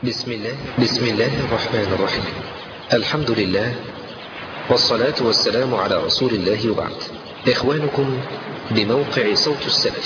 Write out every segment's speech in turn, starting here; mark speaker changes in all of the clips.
Speaker 1: بسم الله الرحمن الرحيم. الحمد لله والصلاة والسلام على رسول الله وبعد. إخوانكم بموقع صوت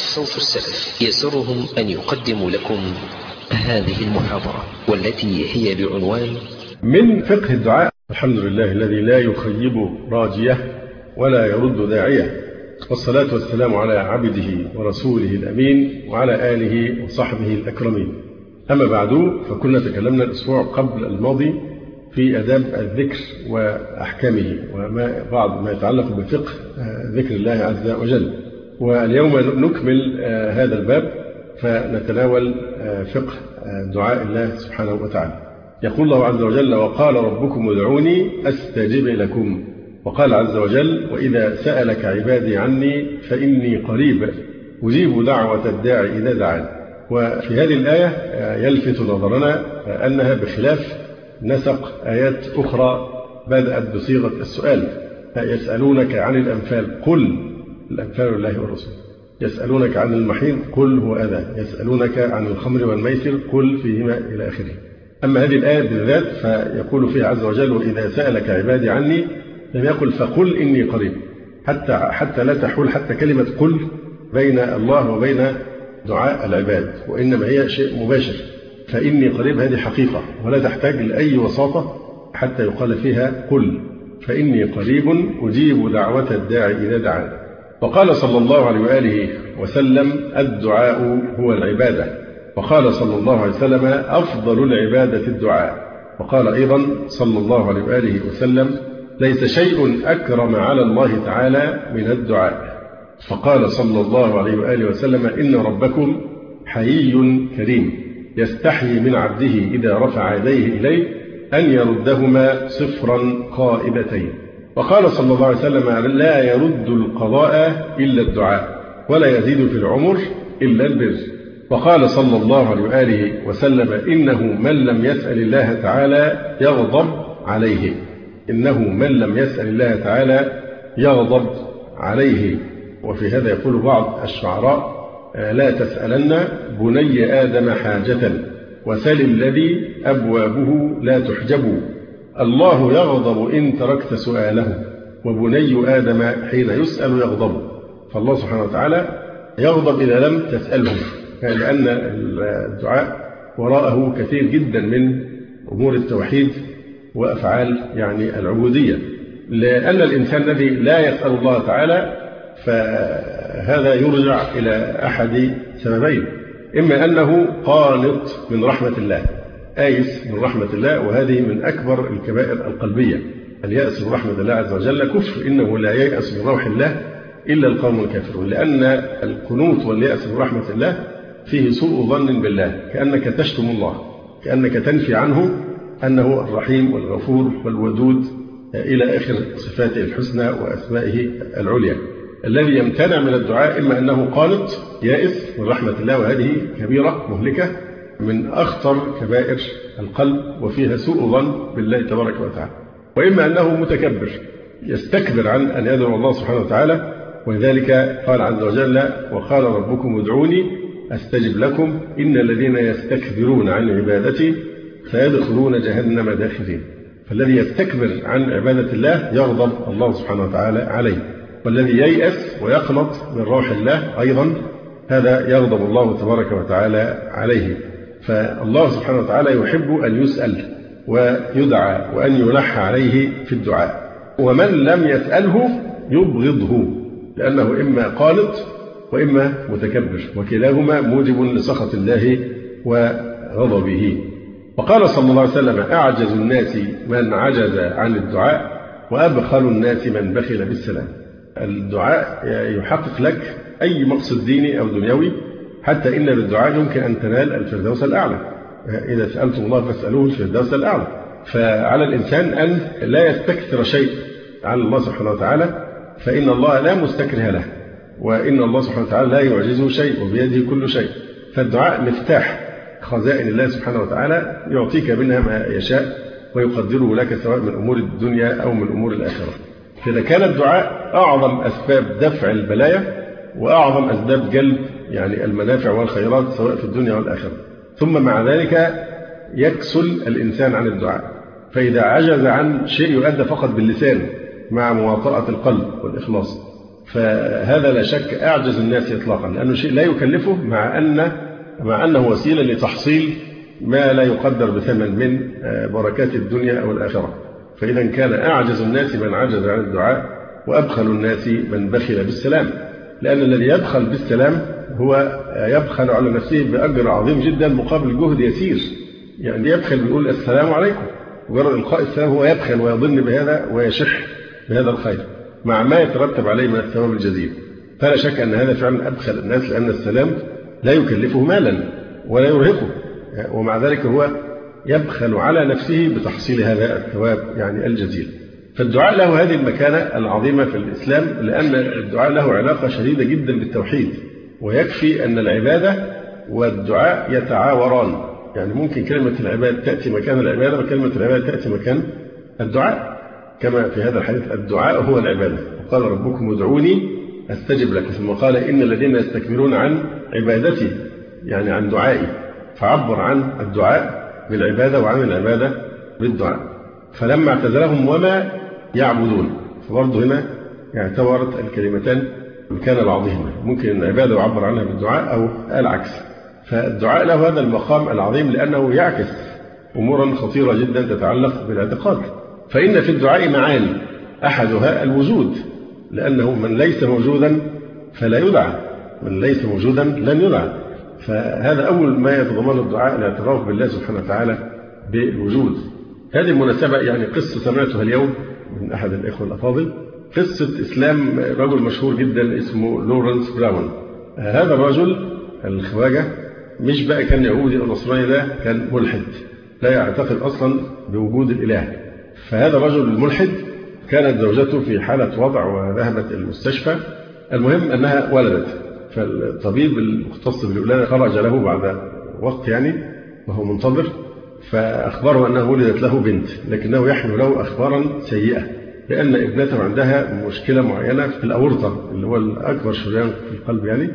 Speaker 1: السلف يسرهم أن يقدموا لكم هذه المحاضرة والتي هي بعنوان
Speaker 2: من فقه الدعاء. الحمد لله الذي لا يخيب راجية ولا يرد داعية، والصلاة والسلام على عبده ورسوله الأمين وعلى آله وصحبه الأكرمين. أما بعد، فكنا تكلمنا الأسبوع قبل الماضي في آداب الذكر وأحكامه وبعض ما يتعلق بفقه ذكر الله عز وجل، واليوم نكمل هذا الباب فنتناول فقه دعاء الله سبحانه وتعالى. يقول الله عز وجل: وقال ربكم ادعوني أستجب لكم. وقال عز وجل: وإذا سألك عبادي عني فإني قريب أجيب دعوة الداعي إذا دعان. وفي هذه الآية يلفت نظرنا أنها بخلاف نسق آيات أخرى بدأت بصيغة السؤال: يسألونك عن الأنفال قل الأنفال لله والرسول، يسألونك عن المحيض قل هو أذى، يسألونك عن الخمر والميسر قل فيهما إلى آخره. أما هذه الآية بالذات فيقول فيها عز وجل: وإذا سألك عبادي عني، لم يقل فقل إني قريب، حتى لا تحول حتى كلمة قل بين الله وبين دعاء العباد، وإنما هي شيء مباشر. فإني قريب هذه حقيقة ولا تحتاج لأي وساطة حتى يقال فيها قل، فإني قريب أجيب دعوة الداعي إذا دعان. وقال صلى الله عليه وآله وسلم: الدعاء هو العبادة. وقال صلى الله عليه وسلم: أفضل العبادة الدعاء. وقال أيضا صلى الله عليه وآله وسلم: ليس شيء أكرم على الله تعالى من الدعاء. فقال صلى الله عليه وآله وسلم: إن ربكم حيي كريم يستحيي من عبده إذا رفع يديه إليه أن يردهما صفرا قائبتين. وقال صلى الله عليه وسلم: لا يرد القضاء إلا الدعاء، ولا يزيد في العمر إلا البر. وقال صلى الله عليه وآله وسلم: إنه من لم يسأل الله تعالى يغضب عليه، إنه من لم يسأل الله تعالى يغضب عليه. وفي هذا يقول بعض الشعراء: لا تسألن بني آدم حاجة وسل الذي أبوابه لا تحجب. الله يغضب إن تركت سؤاله، وبني آدم حين يسأل يغضب. فالله سبحانه وتعالى يغضب إذا لم تسأله، لأن الدعاء وراءه كثير جدا من أمور التوحيد وأفعال العبودية. لأن الإنسان الذي لا يسأل الله تعالى فهذا يرجع إلى أحد سببين: إما أنه قانط من رحمة الله، آيس من رحمة الله، وهذه من أكبر الكبائر القلبية. اليأس من رحمة الله عز وجل كفر، إنه لا ييأس من روح الله إلا القوم الكافرون. لأن القنوط واليأس من رحمة الله فيه سوء ظن بالله، كأنك تشتم الله، كأنك تنفي عنه أنه الرحيم والغفور والودود إلى آخر صفاته الحسنى وأسمائه العليا. الذي يمتنع من الدعاء إما أنه قانط يائس من رحمة الله، وهذه كبيرة مهلكة من أخطر كبائر القلب وفيها سوء ظن بالله تبارك وتعالى، وإما أنه متكبر يستكبر عن أن يدعو الله سبحانه وتعالى. ولذلك قال عز وجل: وقال ربكم ادعوني أستجب لكم إن الذين يستكبرون عن عبادتي سيدخلون جهنم داخرين. فالذي يستكبر عن عبادة الله يغضب الله سبحانه وتعالى عليه، والذي ييأس ويقنط من روح الله أيضا هذا يغضب الله تبارك وتعالى عليه. فالله سبحانه وتعالى يحب أن يسأل ويدعى وأن يلح عليه في الدعاء، ومن لم يسأله يبغضه، لأنه إما قانط وإما متكبر، وكلاهما موجب لسخط الله وغضبه. وقال صلى الله عليه وسلم: أعجز الناس من عجز عن الدعاء، وأبخل الناس من بخل بالسلام. الدعاء يحقق لك أي مقصد ديني أو دنيوي، حتى إن بالدعاء يمكن أن تنال الفردوس الأعلى. إذا سألتم الله فاسألوه الفردوس الأعلى. فعلى الإنسان أن لا يستكثر شيء عن الله سبحانه وتعالى، فإن الله لا مستكره له، وإن الله سبحانه وتعالى لا يعجزه شيء وبيده كل شيء. فالدعاء مفتاح خزائن الله سبحانه وتعالى، يعطيك منها ما يشاء ويقدره لك، سواء من أمور الدنيا أو من أمور الآخرة. فإذا كان الدعاء أعظم أسباب دفع البلايا وأعظم أسباب جلب المنافع والخيرات سواء في الدنيا والآخرة، ثم مع ذلك يكسل الإنسان عن الدعاء، فإذا عجز عن شيء يؤدى فقط باللسان مع مواطأة القلب والإخلاص، فهذا لا شك أعجز الناس إطلاقا، لأنه شيء لا يكلفه مع أنه وسيلة لتحصيل ما لا يقدر بثمن من بركات الدنيا أو الآخرة. فإذا كان أعجز الناس من عجز عن الدعاء، وأبخل الناس من بخل بالسلام، لأن الذي يبخل بالسلام هو يبخل على نفسه بأجر عظيم جدا مقابل جهد يسير. يعني يبخل بيقول السلام عليكم، مجرد إلقاء السلام هو يبخل ويظن بهذا ويشح بهذا الخير مع ما يترتب عليه من الثواب الجزيل. فلا شك أن هذا فعلا أبخل الناس، لأن السلام لا يكلفه مالا ولا يرهقه، ومع ذلك هو يبخل على نفسه بتحصيل هذا الثواب يعني الجزيل. فالدعاء له هذه المكانة العظيمة في الإسلام، لأن الدعاء له علاقة شديدة جدا بالتوحيد، ويكفي أن العبادة والدعاء يتعاوران. يعني ممكن كلمة العبادة تأتي مكان العبادة، وكلمة العبادة تأتي مكان الدعاء، كما في هذا الحديث الدعاء هو العبادة، وقال ربكم ادعوني أستجب لكم، ثم قال إن الذين يستكبرون عن عبادتي يعني عن دعائي، فعبر عن الدعاء بالعبادة وعن العبادة بالدعاء. فلما اعتزلهم وما يعبدون، فبرضه هنا اعتبرت الكلمتان مكان بعضهما، ممكن العبادة يعبر عنها بالدعاء أو العكس. فالدعاء له هذا المقام العظيم لأنه يعكس أمورا خطيرة جدا تتعلق بالاعتقاد. فإن في الدعاء معاني، أحدها الوجود، لأنه من ليس موجودا فلا يدعى، من ليس موجودا لن يدعى. فهذا أول ما يتضمن الدعاء الاعتراف بالله سبحانه وتعالى بالوجود. هذه المناسبة يعني قصة سمعتها اليوم من أحد الإخوة الأفاضل، قصة إسلام رجل مشهور جدا اسمه لورنس براون. هذا الرجل الخواجة مش بقى كان يهودي أو نصراني، ده كان ملحد لا يعتقد أصلا بوجود الإله. فهذا الرجل الملحد كانت زوجته في حالة وضع وذهبت المستشفى، المهم أنها ولدت، فالطبيب المختص بالولادة خرج له بعد وقت يعني وهو منتظر، فأخبره أنه ولدت له بنت، لكنه يحمل له أخبارا سيئة، لأن ابنته عندها مشكلة معينة في الأورطة اللي هو الأكبر شريان في القلب يعني،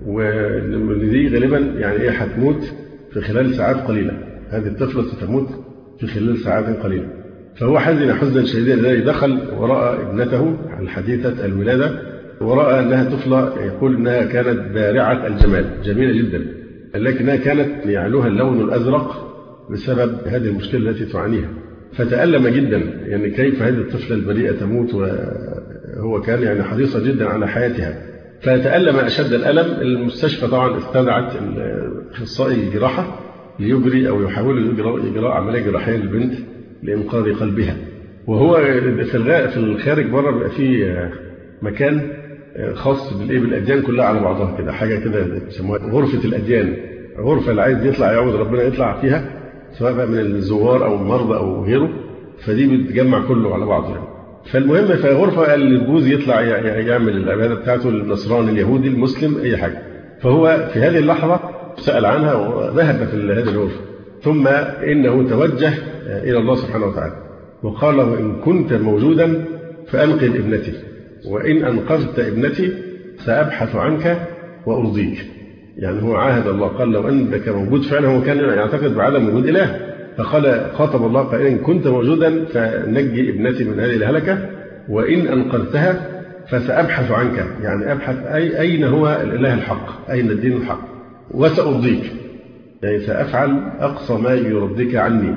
Speaker 2: ودي غالبا يعني هتموت في خلال ساعات قليلة، هذه الطفلة ستموت في خلال ساعات قليلة. فهو حزن حزنا شديدا لذلك دخل ورأى ابنته الحديثة الولادة، ورأى أنها طفلة يقول أنها كانت بارعة الجمال، جميلة جدا، لكنها كانت يعلوها اللون الأزرق بسبب هذه المشكلة التي تعانيها. فتألم جدا، يعني كيف هذه الطفلة البريئة تموت، وهو كان يعني حريصا جدا على حياتها. فتألم أشد الألم. المستشفى طبعا استدعت أخصائي الجراحة ليجري أو يحاول إجراء عملية جراحية للبنت لإنقاذ قلبها. وهو في الخارج بره بيبقى فيه مكان خاص بالأديان كلها على بعضها كده، حاجة كده بيسموها غرفة الأديان، غرفة اللي عايز يطلع يعوض ربنا يطلع فيها، سواء بقى من الزوار أو المرضى أو غيره، فدي بتجمع كله على بعضه يعني. فالمهم في غرفة اللي الجوز يطلع يعمل العبادة بتاعته، النصراني اليهودي المسلم أي حاجة. فهو في هذه اللحظة سأل عنها وذهب في هذه الغرفة، ثم إنه توجه إلى الله سبحانه وتعالى وقال له إن كنت موجودا فأنقذ ابنتي، وإن أنقذت ابنتي سأبحث عنك وأرضيك. يعني هو عاهد الله، قال لو أنك موجود فعلا، هو كان يعتقد بعدم وجود إله، فقال خاطب الله قال إن كنت موجودا فنجي ابنتي من هذه الهلكة، وإن أنقذتها فسأبحث عنك، يعني أبحث أين هو الإله الحق، أين الدين الحق، وسأرضيك، يعني سأفعل أقصى ما يرضيك عني.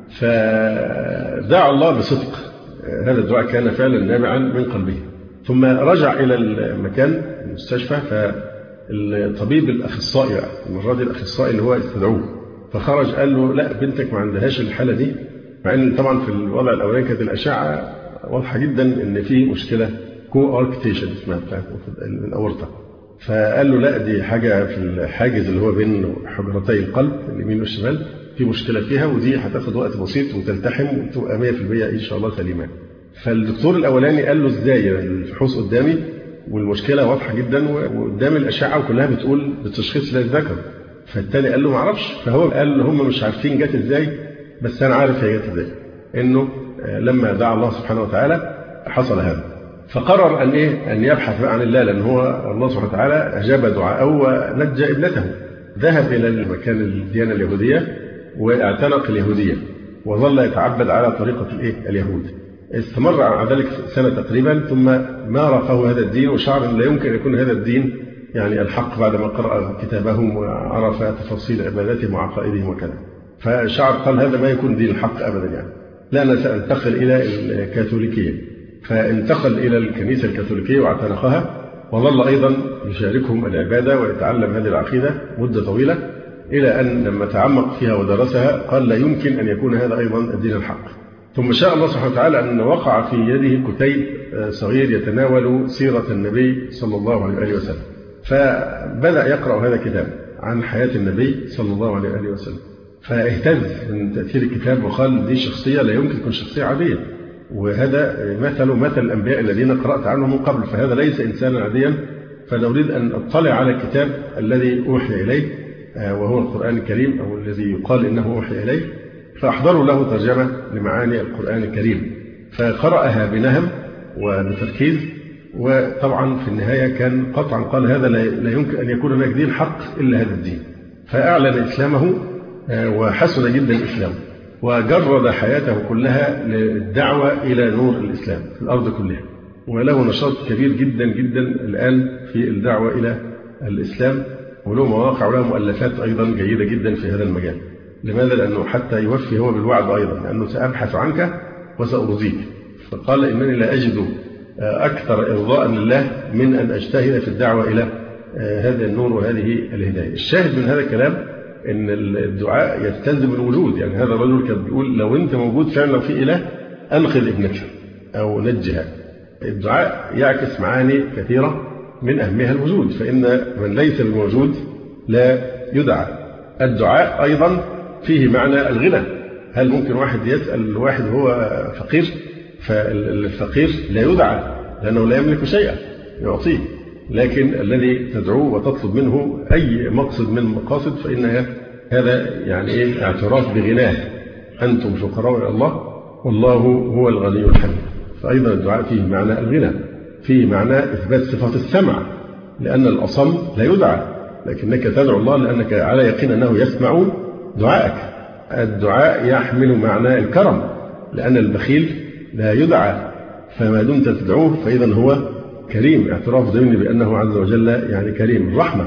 Speaker 2: فدعا الله بصدق، هذا الدعاء كان فعلا نابعا من قلبه. ثم رجع إلى المكان المستشفى، فالطبيب الأخصائي المرة دي الأخصائي اللي هو استدعوه، فخرج قال له لا بنتك ما عندهاش الحالة دي، مع ان طبعا في الوضع الاولاني كانت الاشعه واضحه جدا ان في مشكله كواركتيشن اسمها بتاعت الاورطه. فقال له لا دي حاجه في الحاجز اللي هو بين حجرتي القلب اليمين والشمال، في مشكله فيها، ودي هتاخد وقت بسيط وتلتحم وتبقى 100% ان شاء الله سليمه. فالدكتور الاولاني قال له ازاي الفحوص قدامي والمشكله واضحه جدا وقدام الاشعه وكلها بتقول بالتشخيص لا يتذكر. فالتاني قال له ما اعرفش. فهو قال هم مش عارفين جت ازاي، بس انا عارف هي جت ازاي، انه لما دعا الله سبحانه وتعالى حصل هذا. فقرر ان يبحث عن الله، لان هو الله سبحانه وتعالى اجاب دعاءه ونجى ابنته. ذهب الى المكان الديانه اليهوديه واعتنق اليهودية وظل يتعبد على طريقة اليهود. استمر على ذلك سنة تقريبا، ثم مارقه هذا الدين وشعر أن لا يمكن أن يكون هذا الدين يعني الحق بعدما قرأ كتابهم وعرف تفاصيل عباداتهم وعقائدهم وكذا. فشعر قال هذا ما يكون دين الحق أبدا، يعني لا أنا سأنتقل إلى الكاثوليكية. فانتقل إلى الكنيسة الكاثوليكية واعتنقها، وظل أيضا يشاركهم العبادة ويتعلم هذه العقيدة مدة طويلة، إلى أن لما تعمق فيها ودرسها قال لا يمكن أن يكون هذا أيضا الدين الحق. ثم شاء الله سبحانه وتعالى أن وقع في يده كتيب صغير يتناول سيرة النبي صلى الله عليه وسلم، فبدأ يقرأ هذا الكتاب عن حياة النبي صلى الله عليه وسلم، فاهتز من تأثير الكتاب وقال دي شخصية لا يمكن تكون شخصية عادية، وهذا مثل الأنبياء الذين قرأت عنهم من قبل، فهذا ليس إنسانا عاديا، فنريد أن أطلع على الكتاب الذي أوحي إليه وهو القرآن الكريم، أو الذي يقال إنه أوحي إليه. فأحضروا له ترجمة لمعاني القرآن الكريم، فقرأها بنهم وبتركيز، وطبعا في النهاية كان قطعا قال هذا لا يمكن أن يكون هناك دين حق إلا هذا الدين، فأعلن إسلامه وحسن جدا إسلامه، وجرد حياته كلها للدعوة إلى نور الإسلام في الأرض كلها، وله نشاط كبير جدا جدا الآن في الدعوة إلى الإسلام، وله مواقع وله مؤلفات أيضا جيدة جدا في هذا المجال. لماذا؟ لأنه حتى يوفي هو بالوعد أيضا، لأنه سأبحث عنك وسأرضيك. فقال إنني لا أجد أكثر إرضاء لله من أن أجتهد في الدعوة إلى هذا النور وهذه الهداية. الشاهد من هذا الكلام إن الدعاء يستلزم الوجود، يعني هذا الرجل كان بيقول لو أنت موجود فعلا في إله أنقذ ابنك أو نجها. الدعاء يعكس معاني كثيرة من أهمها الوجود، فإن من ليس بموجود لا يدعى. الدعاء أيضا فيه معنى الغنى. هل ممكن واحد يسأل واحد هو فقير؟ فالفقير لا يدعى لأنه لا يملك شيئا يعطيه، لكن الذي تدعوه وتطلب منه أي مقصد من المقاصد فإن هذا يعني اعتراف بغناه، أنتم فقراء إلى الله والله هو الغني الحميد. فأيضا الدعاء فيه معنى الغنى، فيه معنى إثبات صفات السمع، لأن الأصم لا يدعى، لكنك تدعو الله لأنك على يقين أنه يسمع دعائك. الدعاء يحمل معنى الكرم، لأن البخيل لا يدعى، فما دمت تدعوه فإذا هو كريم، اعتراف ضمني بأنه عز وجل يعني كريم. الرحمة،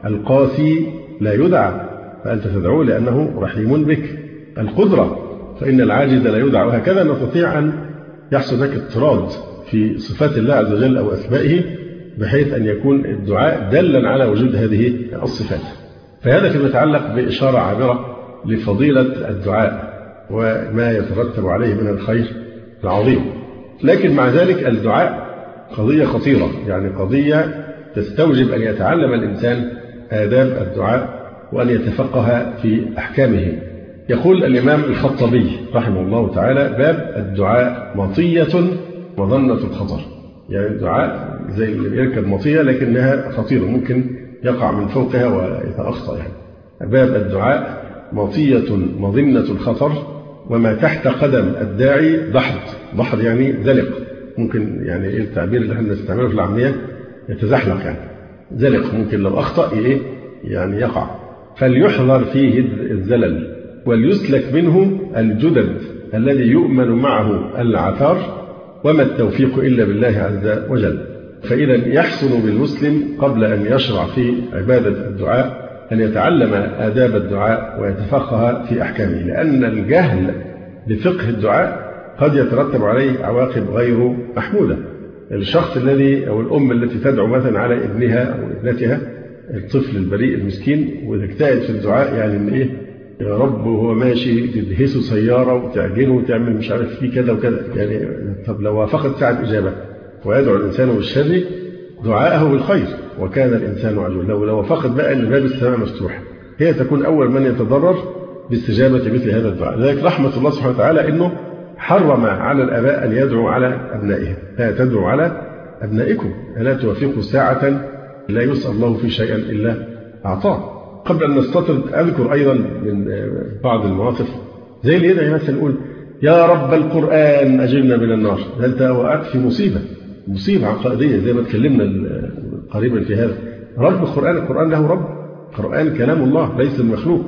Speaker 2: القاسي لا يدعى فأنت تدعوه لأنه رحيم بك. القدرة، فإن العاجز لا يدعى. وهكذا نستطيع أن يحصل لك اضطراد في صفات الله عز وجل أو أسمائه، بحيث أن يكون الدعاء دلا على وجود هذه الصفات. فهذا فيما يتعلق بإشارة عابرة لفضيلة الدعاء وما يترتب عليه من الخير العظيم. لكن مع ذلك الدعاء قضية خطيرة، يعني قضية تستوجب أن يتعلم الإنسان آداب الدعاء وأن يتفقه في أحكامه. يقول الإمام الخطبي رحمه الله تعالى: باب الدعاء مطية وظنة الخطر. يعني الدعاء زي اللي بيركب مطية لكنها خطيرة، ممكن يقع من فوقها ويتأخطى. يعني باب الدعاء مطية مظنة الخطر، وما تحت قدم الداعي ضحض يعني زلق، ممكن يعني إيه التعبير اللي احنا نستعمله في العامية، يتزحلق يعني زلق، ممكن لو أخطأ يعني يقع. فليحذر فيه الزلل وليسلك منه الجدد الذي يؤمن معه العثار، وما التوفيق إلا بالله عز وجل. فإذا يحسن بالمسلم قبل أن يشرع في عبادة الدعاء أن يتعلم آداب الدعاء ويتفقه في أحكامه، لأن الجهل بفقه الدعاء قد يترتب عليه عواقب غير محمودة. الشخص الذي أو الأم التي تدعو مثلا على ابنها أو ابنتها، الطفل البريء المسكين، وتجتهد في الدعاء يعني إن يا رب وهو ماشي تدهسه سيارة وتعجنه وتعمل مش عارف فيه كذا وكذا، يعني طب لو وافقت ساعة إجابة ويدعو الإنسان بالشر دعاءه بالخير وكان الإنسان عجولا، لو وافقت بقى أن باب السماء مفتوح، هي تكون أول من يتضرر باستجابة مثل هذا الدعاء. لذلك رحمة الله سبحانه وتعالى أنه حرم على الآباء أن يدعوا على أبنائهم. لا تدعوا على أبنائكم، ألا توافقوا ساعة لا يسأل الله في شيئا إلا أعطاه. قبل أن نستطرد أذكر أيضا من بعض المواقف زي اللي يدعي مثلا يقول يا رب القرآن أجرنا من النار. أنت وقعت في مصيبة عقائدية زي ما تكلمنا قريبا في هذا. رب القرآن له رب، القرآن كلام الله ليس المخلوق،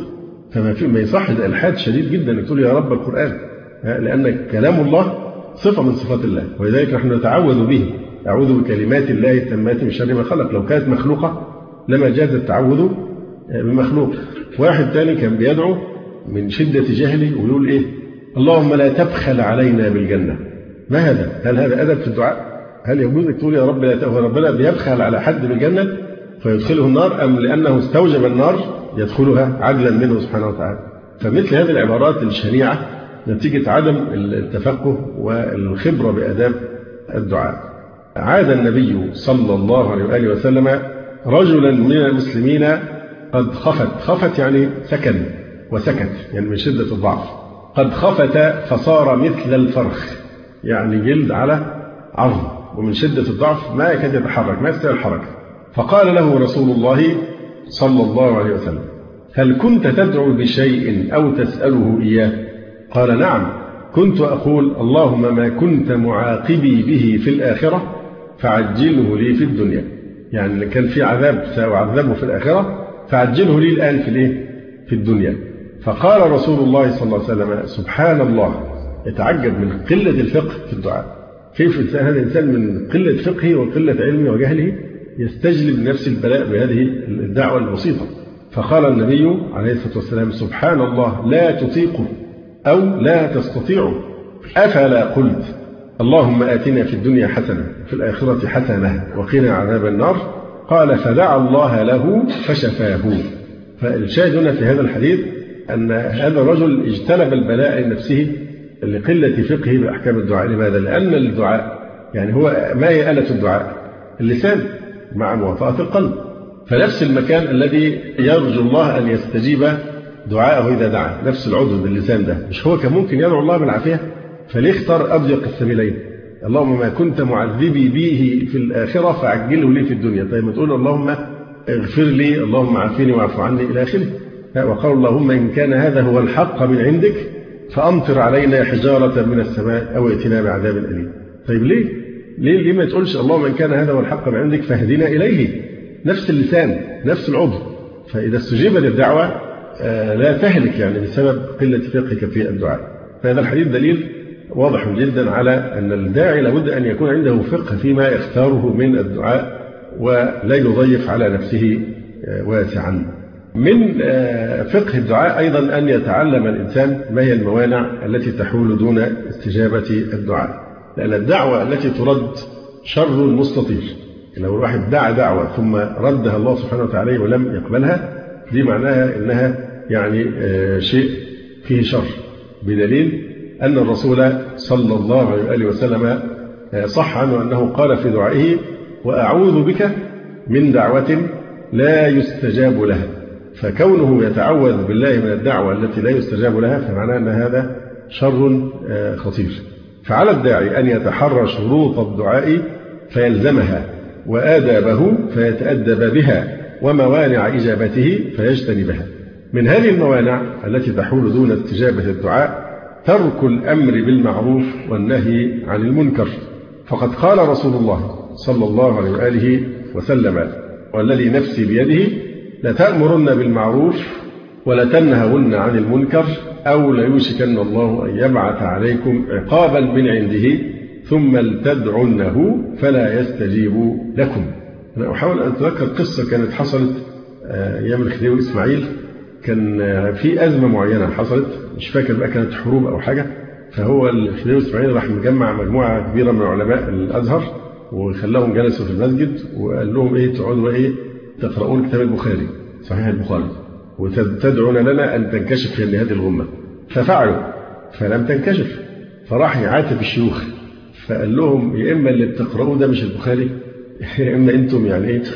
Speaker 2: ما يصح، ده إلحاد شديد جدا إنك تقول يا رب القرآن، لأن كلام الله صفة من صفات الله، ولذلك نحن نتعوذ به. أعوذ بكلمات الله التامات من شر ما خلق. لو كانت مخلوقة لما جاز التعوذ بمخلوق. واحد تاني كان بيدعو من شدة جهله ويقول إيه؟ اللهم لا تبخل علينا بالجنة. ما هذا؟ هل هذا أدب في الدعاء؟ هل يجوز تقول يا رب لا تبخل؟ ربنا بيبخل على حد بالجنة فيدخله النار، أم لأنه استوجب النار يدخلها عدلا منه سبحانه وتعالى؟ فمثل هذه العبارات الشنيعة نتيجة عدم التفقه والخبرة بآداب الدعاء. عاد النبي صلى الله عليه وآله وسلم رجلا من المسلمين قد خفت يعني سكن وسكت، يعني من شدة الضعف. قد خفت فصار مثل الفرخ، يعني جلد على عظم، ومن شدة الضعف ما يكاد يتحرك، ما يستطيع الحركة. فقال له رسول الله صلى الله عليه وسلم: هل كنت تدعو بشيء أو تسأله إياه؟ قال: نعم، كنت أقول اللهم ما كنت معاقبي به في الآخرة فعجله لي في الدنيا. يعني كان في عذاب سأعذبه في الآخرة فعجله لي الآن في الدنيا. فقال رسول الله صلى الله عليه وسلم: سبحان الله، يتعجب من قلة الفقه في الدعاء. كيف هذا الإنسان من قلة فقهه وقلة علمه وجهله يستجلب نفس البلاء بهذه الدعوة البسيطة. فقال النبي عليه الصلاة والسلام: سبحان الله، لا تطيقه أو لا تستطيعه، أفلا قلت اللهم آتنا في الدنيا حسنة وفي الآخرة حسنة وقنا عذاب النار؟ قال: فدعا الله له فشفاه. فالشاهد هنا في هذا الحديث أن هذا الرجل اجتنب البلاء لنفسه لقلة فقهه بأحكام الدعاء. لماذا؟ لأن الدعاء يعني هو ما هي آلة الدعاء؟ اللسان مع مواطأة القلب. فنفس المكان الذي يرجو الله أن يستجيب دعاءه إذا دعا، نفس العضو باللسان ده، مش هو كان ممكن يدعو الله بالعافية؟ فليه اختار أضيق السبيلين؟ اللهم ما كنت معذبي به في الآخرة فعجله لي في الدنيا. طيب ما تقول اللهم اغفر لي، اللهم عافيني واعف عني إلى آخره. وقال اللهم إن كان هذا هو الحق من عندك فأمطر علينا حجارة من السماء أو ائتنا بعذاب أليم. طيب ليه ما تقولش اللهم إن كان هذا هو الحق من عندك فاهدنا إليه؟ نفس اللسان نفس العضو. فإذا استجيب للدعوة لا تهلك يعني بسبب قلة فقهك في الدعاء. فهذا الحديث دليل واضح جدا على أن الداعي لابد أن يكون عنده فقه فيما يختاره من الدعاء ولا يضيق على نفسه واسعا. من فقه الدعاء أيضا أن يتعلم الإنسان ما هي الموانع التي تحول دون استجابة الدعاء، لأن الدعوة التي ترد شر مستطيل. لو الواحد دعا دعوة ثم ردها الله سبحانه وتعالى ولم يقبلها، دي معناها أنها يعني شيء فيه شر، بدليل أن الرسول صلى الله عليه وسلم صح عنه أنه قال في دعائه: وأعوذ بك من دعوة لا يستجاب لها. فكونه يتعوذ بالله من الدعوة التي لا يستجاب لها فمعناه أن هذا شر خطير. فعلى الداعي أن يتحرى شروط الدعاء فيلزمها، وآدابه فيتأدب بها، وموانع إجابته فيجتنبها. من هذه الموانع التي تحول دون استجابة الدعاء ترك الأمر بالمعروف والنهي عن المنكر. فقد قال رسول الله صلى الله عليه وآله وسلم: والذي نفسي بيده لتأمرن بالمعروف ولتنهون عن المنكر أو ليوشكن الله أن يبعث عليكم عقابا من عنده ثم لتدعنه فلا يستجيب لكم. أنا أحاول أن أتذكر قصة كانت حصلت أيام الخديوي إسماعيل. كان في أزمة معينة حصلت، مش فاكر بقى كانت حروب أو حاجة، فهو الخديوي إسماعيل راح مجمع مجموعة كبيرة من علماء الأزهر وخلاهم جلسوا في المسجد وقال لهم تقعدوا تقرؤون كتاب البخاري، صحيح البخاري، وتدعون لنا أن تنكشف هذه الغمة. ففعلوا فلم تنكشف، فراح يعاتب الشيوخ فقال لهم: يا إما اللي بتقرؤوه ده مش البخاري، يا إما أنتم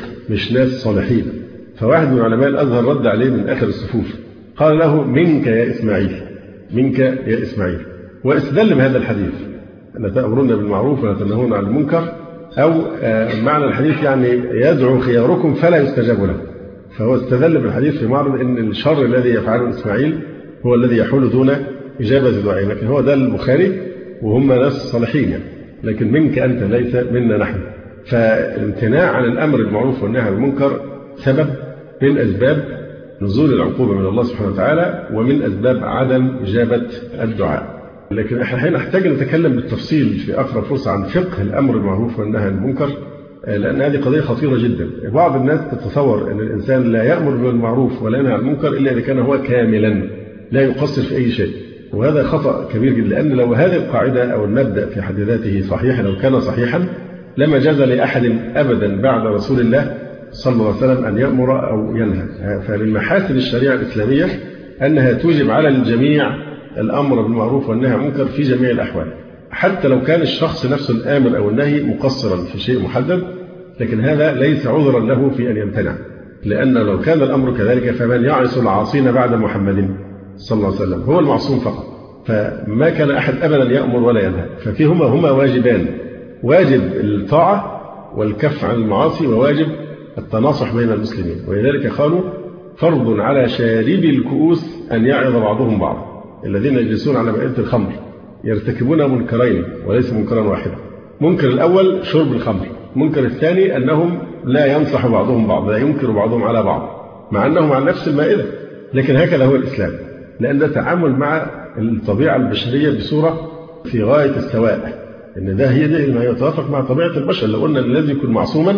Speaker 2: مش ناس صالحين. فواحد من علماء الأزهر رد عليه من آخر الصفوف قال له: منك يا إسماعيل، منك يا إسماعيل. واستدل بهذا الحديث: أن تأمرون بالمعروف ولا تنهون عن المنكر، أو معنى الحديث يدعو خياركم فلا يستجاب له. فهو استدل بالحديث في معرض أن الشر الذي يفعله إسماعيل هو الذي يحول دون إجابة دعائه، لكن هو ده البخاري وهم ناس صالحين لكن منك أنت ليس منا نحن. فالامتناع عن الأمر بالمعروف والنهي عن المنكر سبب من أسباب نزول العقوبة من الله سبحانه وتعالى ومن أسباب عدم إجابة الدعاء. لكن احنا هنحتاج نتكلم بالتفصيل في أقرب فرصة عن فقه الأمر بالمعروف والنهي عن المنكر، لأن هذه قضية خطيرة جدا. بعض الناس تتصور أن الإنسان لا يأمر بالمعروف ولا ينهى عن المنكر إلا إذا كان هو كاملا لا يقصر في أي شيء، وهذا خطأ كبير جدا. لأن لو هذه القاعدة أو المبدأ في حد ذاته صحيح، لو كان صحيحا لما جاز لأحد أبدا بعد رسول الله صلى الله عليه وسلم أن يأمر أو ينهى. فمن محاسن الشريعة الإسلامية أنها توجب على الجميع الأمر بالمعروف والنهي عن المنكر في جميع الأحوال، حتى لو كان الشخص نفسه الآمر أو النهي مقصرا في شيء محدد، لكن هذا ليس عذرا له في أن يمتنع، لأن لو كان الأمر كذلك فمن يعص العاصين بعد محمد صلى الله عليه وسلم هو المعصوم فقط، فما كان أحد أبدا يأمر ولا ينهى. ففيهما واجبان: واجب الطاعة والكف عن المعاصي، وواجب التناصح بين المسلمين. ولذلك قالوا: فرض على شاربي الكؤوس أن يعظ بعضهم بعضا. الذين يجلسون على مائدة الخمر يرتكبون منكرين وليس منكرا واحدا. منكر الأول شرب الخمر، منكر الثاني أنهم لا ينصح بعضهم بعض، لا ينكر بعضهم على بعض مع أنهم على نفس المائدة. لكن هكذا هو الإسلام، لأن ده تعامل مع الطبيعة البشرية بصورة في غاية السواء، إن ده ما يتوافق مع طبيعة البشر. لو قلنا الذي يكون معصوما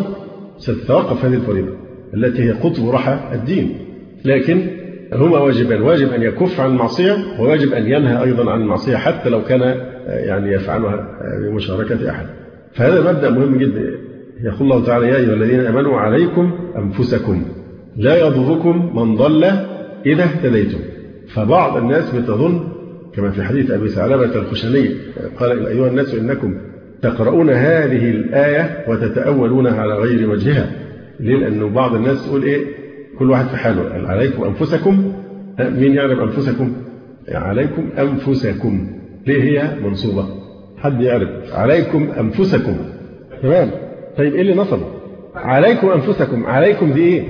Speaker 2: ستتوقف هذه الفريضة التي هي قطب رحى الدين. لكن هما واجبان: واجب أن يكف عن المعصية، وواجب أن ينهى أيضا عن المعصية حتى لو كان يفعلها بمشاركة أحد. فهذا مبدأ مهم جدا. يقول الله تعالى: يا أيها الذين آمنوا عليكم أنفسكم لا يضركم من ضل إذا اهتديتم. فبعض الناس بتظن كما في حديث أبي ثعلبة الخشني قال: أيها الناس إنكم تقرؤون هذه الآية وتتأولونها على غير وجهها. ليه؟ لأنه بعض الناس يقول كل واحد في حاله. عليكم أنفسكم، مين يعرف أنفسكم؟ عليكم أنفسكم، ليه هي منصوبة؟ حد يعرف؟ عليكم أنفسكم، تمام. طيب إيه اللي نصبه؟ عليكم أنفسكم، عليكم دي إيه؟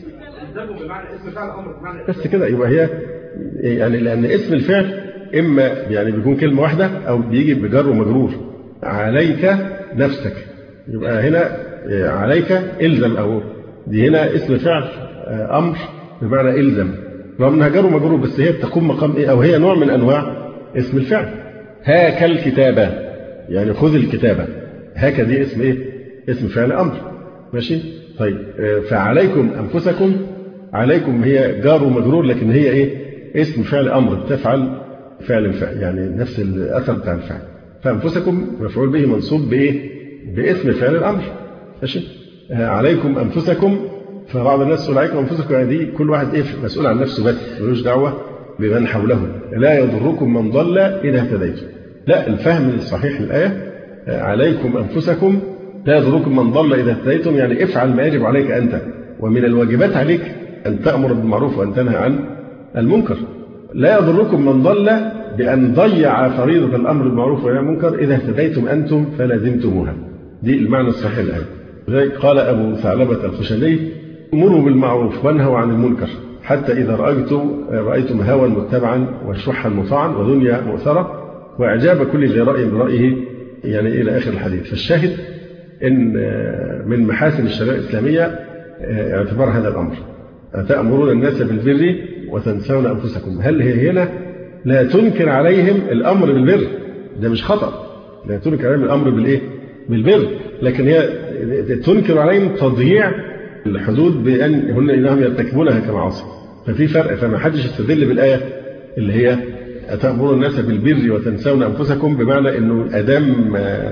Speaker 2: بس كده يبقى هي يعني، لأن اسم الفعل إما يعني بيكون كلمة واحدة أو بيجي بجر ومجرور. عليك نفسك، يبقى هنا عليك إلزم، أو دي هنا اسم فعل أمر بمعنى إلزم، رغم أنها جر ومجرور، بس هي تقوم مقام إيه؟ أو هي نوع من أنواع اسم الفعل. هاك الكتابة، يعني خذ الكتابة. هاك دي اسم إيه؟ اسم فعل أمر، ماشي؟ طيب فعليكم أنفسكم، عليكم هي جار ومجرور، لكن هي إيه؟ اسم فعل أمر تفعل فعل يعني نفس الأثر بتاع الفعل. فأنفسكم مفعول به منصوب بإيه؟ باسم فعل الأمر، ماشي؟ عليكم أنفسكم. فبعض الناس يقول عليكم أنفسكم، يعني دي كل واحد مسؤول عن نفسه بس، ملوش دعوة بمن حوله. لا يضركم من ضل إذا اهتديتم. لا، الفهم الصحيح للآية عليكم أنفسكم لا يضركم من ضل إذا اهتديتم، يعني افعل ما يجب عليك أنت، ومن الواجبات عليك أن تأمر بالمعروف وأن تنهى عن المنكر. لا يضركم من ضل بأن ضيع فريضة الأمر بالمعروف والنهي عن المنكر إذا اهتديتم أنتم فلازمتموها. دي المعنى الصحيح للآية. لذلك قال أبو ثعلبة الخشني: مروا بالمعروف وانهوا عن المنكر حتى إذا رأيتم هوى متبعا وشحا مطاعا ودنيا مؤثرة وإعجاب كل ذي رأي برأيه، يعني إلى آخر الحديث. فالشاهد إن من محاسن الشريعة الإسلامية اعتبار هذا الأمر: أتأمرون الناس بالبر وتنسون أنفسكم. هل هي هنا لا تنكر عليهم الأمر بالبر؟ ده مش خطأ، لا تنكر عليهم الأمر بالإيه؟ بالبر، لكن هي تنكر عليهم تضييع الحدود بأن إنهم يرتكبونها كمعاصي. ففي فرق. فما حدش يستدل بالآية اللي هي أتأمرون الناس بالبر وتنسون أنفسكم بمعنى إنه أدام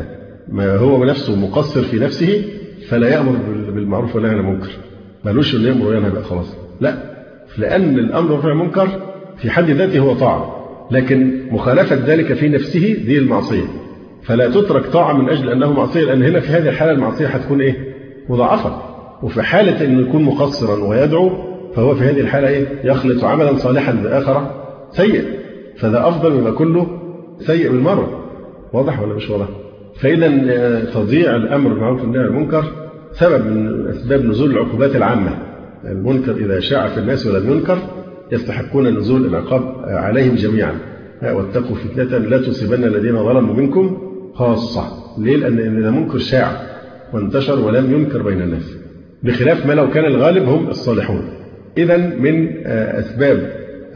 Speaker 2: ما هو بنفسه مقصر في نفسه فلا يأمر بالمعروف والنهي عن المنكر، مالوش إنه يأمر وينهى بقى خلاص. لا، لأن الأمر بالمعروف والمنكر في حد ذاته هو طاعة، لكن مخالفة ذلك في نفسه دي المعصية. فلا تترك طاعة من أجل أنه معصية، لأن هنا في هذه الحالة المعصية هتكون إيه؟ مضاعفة. وفي حالة أنه يكون مقصرا ويدعو فهو في هذه الحالة يخلط عملا صالحا بآخر سيء، فده أفضل مما كله سيء بالمرة. واضح ولا مش واضح؟ فإذا تضييع الأمر بالمعروف والنهي عن المنكر سبب من أسباب نزول العقوبات العامة. المنكر إذا شاع في الناس ولم ينكر يستحقون نزول العقاب عليهم جميعا. واتقوا فتنة لا تصيبن الذين ظلموا منكم خاصة. ليه؟ لأن المنكر شاع وانتشر ولم ينكر بين الناس، بخلاف ما لو كان الغالب هم الصالحون. إذا من أسباب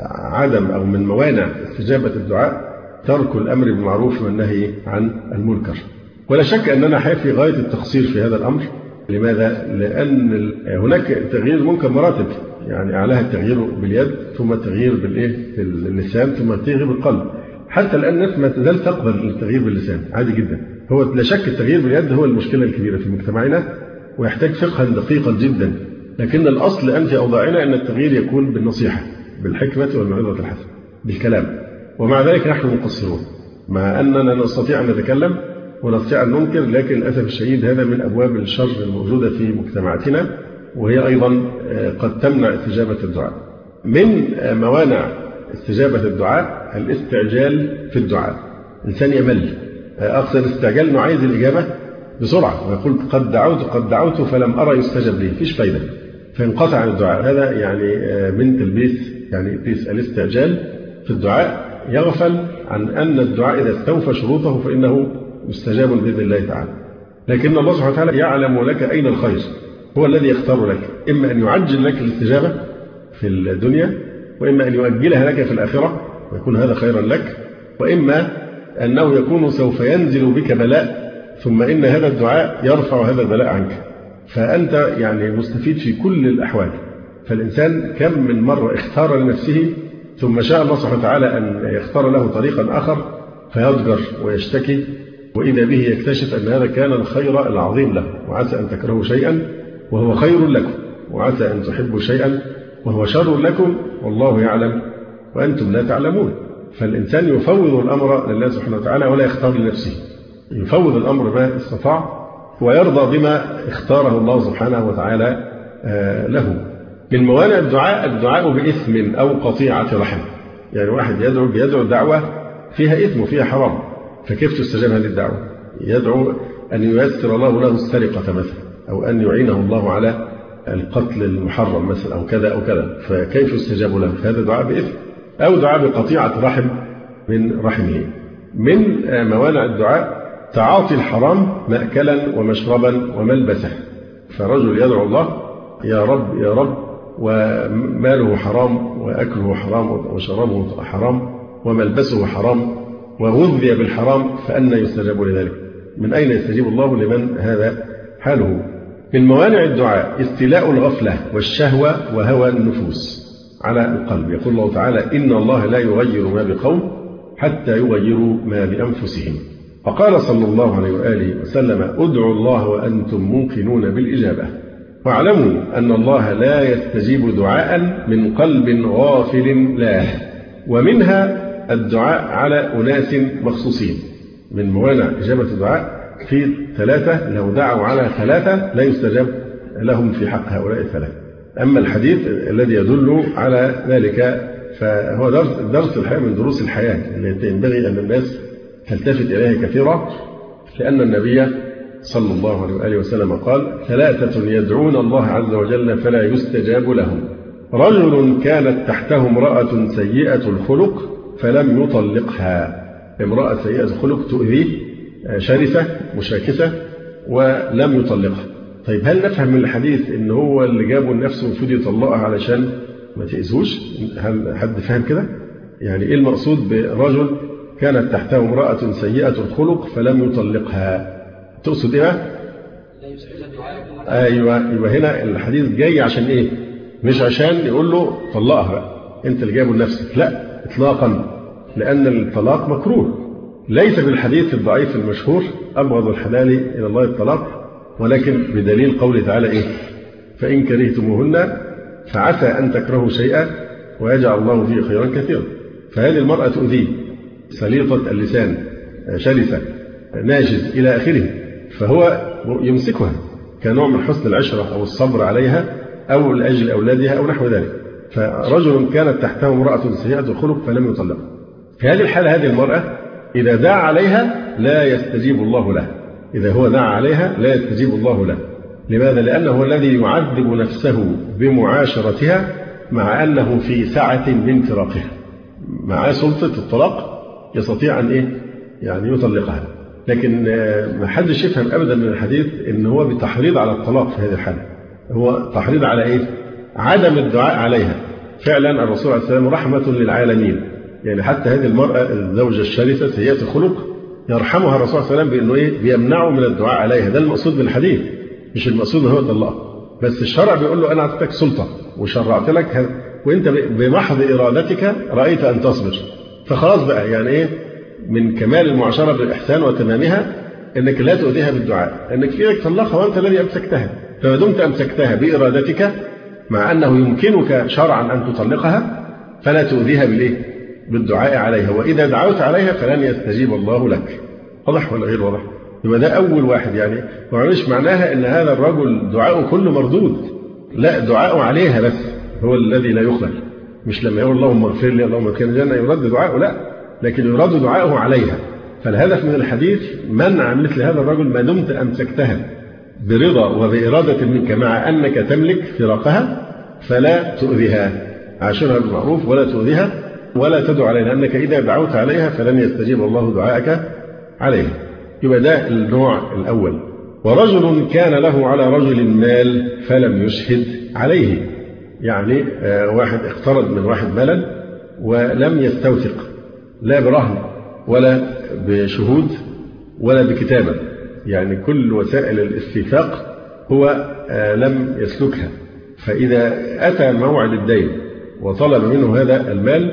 Speaker 2: عدم أو من موانع استجابة الدعاء ترك الأمر بالمعروف والنهي عن المنكر. ولا شك أننا في غاية التقصير في هذا الأمر. لماذا؟ لأن هناك تغيير المنكر مراتب، يعني أعلاها التغيير باليد، ثم التغيير باللسان، ثم التغيير بالقلب. حتى الآن الناس ما تزال تقبل التغيير باللسان عادي جدا. هو لا شك التغيير باليد هو المشكلة الكبيرة في مجتمعنا، ويحتاج فقها دقيقا جدا. لكن الأصل الآن في أوضاعنا أن التغيير يكون بالنصيحة، بالحكمة والموعظة الحسنة، بالكلام. ومع ذلك نحن مقصرون، مع أننا نستطيع أن نتكلم ونستطيع أن ننكر، لكن للأسف الشديد هذا من أبواب الشر الموجودة في مجتمعاتنا، وهي أيضا قد تمنع استجابة الدعاء. من موانع استجابة الدعاء الاستعجال في الدعاء. إنسان يمل، أقصد الاستعجال إنه عايز الإجابة بسرعة، ويقول قد دعوت فلم أرى يستجب لي، فيش فايدة، فينقطع عن الدعاء. هذا يعني من تلبيس الاستعجال في الدعاء، يغفل عن أن الدعاء إذا استوفى شروطه فإنه مستجاب بإذن الله تعالى. لكن الله سبحانه وتعالى يعلم لك أين الخير، هو الذي يختار لك، إما أن يعجل لك الاستجابة في الدنيا، وإما أن يؤجلها لك في الآخرة ويكون هذا خيرا لك، وإما أنه يكون سوف ينزل بك بلاء، ثم إن هذا الدعاء يرفع هذا البلاء عنك، فأنت يعني مستفيد في كل الأحوال. فالإنسان كم من مرة اختار لنفسه، ثم شاء الله سبحانه وتعالى أن يختار له طريقا آخر فيضجر ويشتكي، وإذا به يكتشف أن هذا كان الخير العظيم له. وعسى أن تكرهوا شيئا وهو خير لكم، وعسى أن تحبوا شيئا وهو شر لكم، والله يعلم وأنتم لا تعلمون. فالإنسان يفوض الأمر لله سبحانه وتعالى ولا يختار لنفسه، يفوض الأمر ما استطاع ويرضى بما اختاره الله سبحانه وتعالى له. من موانع الدعاء بإثم أو قطيعة رحم. يعني واحد يدعو دعوة فيها إثم وفيها حرام، فكيف تستجاب هذه الدعوة؟ يدعو أن ييسر الله له السرقة مثلا، أو أن يعينه الله على القتل المحرم مثلا، أو كذا أو كذا، فكيف يستجاب له؟ هذا دعاء بإثم، أو دعاء بقطيعة رحم من رحمه. من موانع الدعاء تعاطي الحرام مأكلا ومشربا وملبسا. فرجل يدعو الله يا رب يا رب، وماله حرام، وأكله حرام، وشربه حرام، وملبسه حرام، وغذي بالحرام، فأنى يستجاب لذلك؟ من أين يستجيب الله لمن هذا حاله؟ من موانع الدعاء استيلاء الغفلة والشهوة وهوى النفوس على القلب. يقول الله تعالى إن الله لا يغير ما بقوم حتى يغيروا ما بأنفسهم. فقال صلى الله عليه وآله وسلم ادعوا الله وأنتم موقنون بالإجابة، واعلموا أن الله لا يستجيب دعاء من قلب غافل لاه. ومنها الدعاء على أناس مخصوصين. من موانع إجابة الدعاء في 3، لو دعوا على 3 لا يستجاب لهم في حق هؤلاء 3. أما الحديث الذي يدل على ذلك فهو درس الحياة من دروس الحياة التي ينبغي أن الناس تلتفت إليها كثيرا، لأن النبي صلى الله عليه وآله وسلم قال 3 يدعون الله عز وجل فلا يستجاب لهم: رجل كانت تحته امرأة سيئة الخلق فلم يطلقها. امرأة سيئة الخلق تؤذيه، شرسة مشاكسة، ولم يطلقها. طيب هل نفهم من الحديث إن هو اللي جابه لنفسه المفروض يطلقها علشان ما تأذوش؟ هل حد فهم كده؟ يعني إيه المقصود برجل كانت تحته امرأة سيئة الخلق فلم يطلقها؟ تقصد إيه؟ أيوة، يبقى هنا الحديث جاي عشان إيه؟ مش عشان يقول له طلقها بقى أنت اللي جابه لنفسك، لا إطلاقا، لأن الطلاق مكروه. ليس بالحديث الضعيف المشهور أبغض الحلال إلى الله الطلاق، ولكن بدليل قوله تعالى إيه؟ فإن كرهتموهن فعسى أن تكرهوا شيئا ويجعل الله فيه خيرا كثيرا. فهذه المرأة تؤذيه، سليطة اللسان، شرسة، ناجز إلى آخره، فهو يمسكها كنوع من حسن العشرة أو الصبر عليها أو لأجل أولادها أو نحو ذلك. فرجل كانت تحته امرأة سيئة الخلق فلم يطلقها. في هذه الحالة هذه المرأة إذا دعا عليها لا يستجيب الله له. إذا هو دعا عليها لا يستجيب الله له. لماذا؟ لأنه الذي يعذب نفسه بمعاشرتها مع أنه في سعة من فراقها، مع سلطة الطلاق يستطيع أن يعني يطلقها. لكن ما حدش يفهم أبدا من الحديث إن هو بتحريض على الطلاق في هذه الحالة. هو تحريض على عدم الدعاء عليها. فعلا الرسول عليه السلام رحمة للعالمين، يعني حتى هذه المرأة الزوجة الشرسة سيئة الخلق يرحمها الرسول صلى الله عليه وسلم بأنه بيمنعه من الدعاء عليها. ده المقصود بالحديث، مش المقصود أنه هو يطلقها، بس الشرع بيقول له أنا أعطيتك سلطة وشرعت لك وأنت بمحض إرادتك رأيت أن تصبر، فخلاص بقى يعني من كمال المعاشرة بالإحسان وتمامها أنك لا تؤذيها بالدعاء، أنك في إيدك تطلقها وأنت الذي أمسكتها، فما دمت أمسكتها بإرادتك مع أنه يمكنك شرعا أن تطلقها فلا تؤذيها بالدعاء عليها، وإذا دعوت عليها فلن يستجيب الله لك. واضح ولا غير واضح؟ يبقى ده أول واحد. يعني مش معناها أن هذا الرجل دعاءه كله مردود، لا، دعاءه عليها بس هو الذي لا يقبل. مش لما يقول اللهم اغفر لي اللهم ادخلني الجنة يرد دعاءه، لا، لكن يرد دعاءه عليها. فالهدف من الحديث منع مثل هذا الرجل ما دمت أمسكتها برضا وبإرادة منك مع أنك تملك فراقها فلا تؤذيها، عاشرها بالمعروف ولا تؤذيها ولا تدعو عليها، لأنك إذا دعوت عليها فلن يستجيب الله دعاءك عليها. يبقى ده النوع الأول. ورجل كان له على رجل مال فلم يشهد عليه، يعني واحد اقترض من واحد مالا ولم يستوثق، لا برهن ولا بشهود ولا بكتابة، يعني كل وسائل الاستيثاق هو لم يسلكها. فإذا أتى موعد الدين وطلب منه هذا المال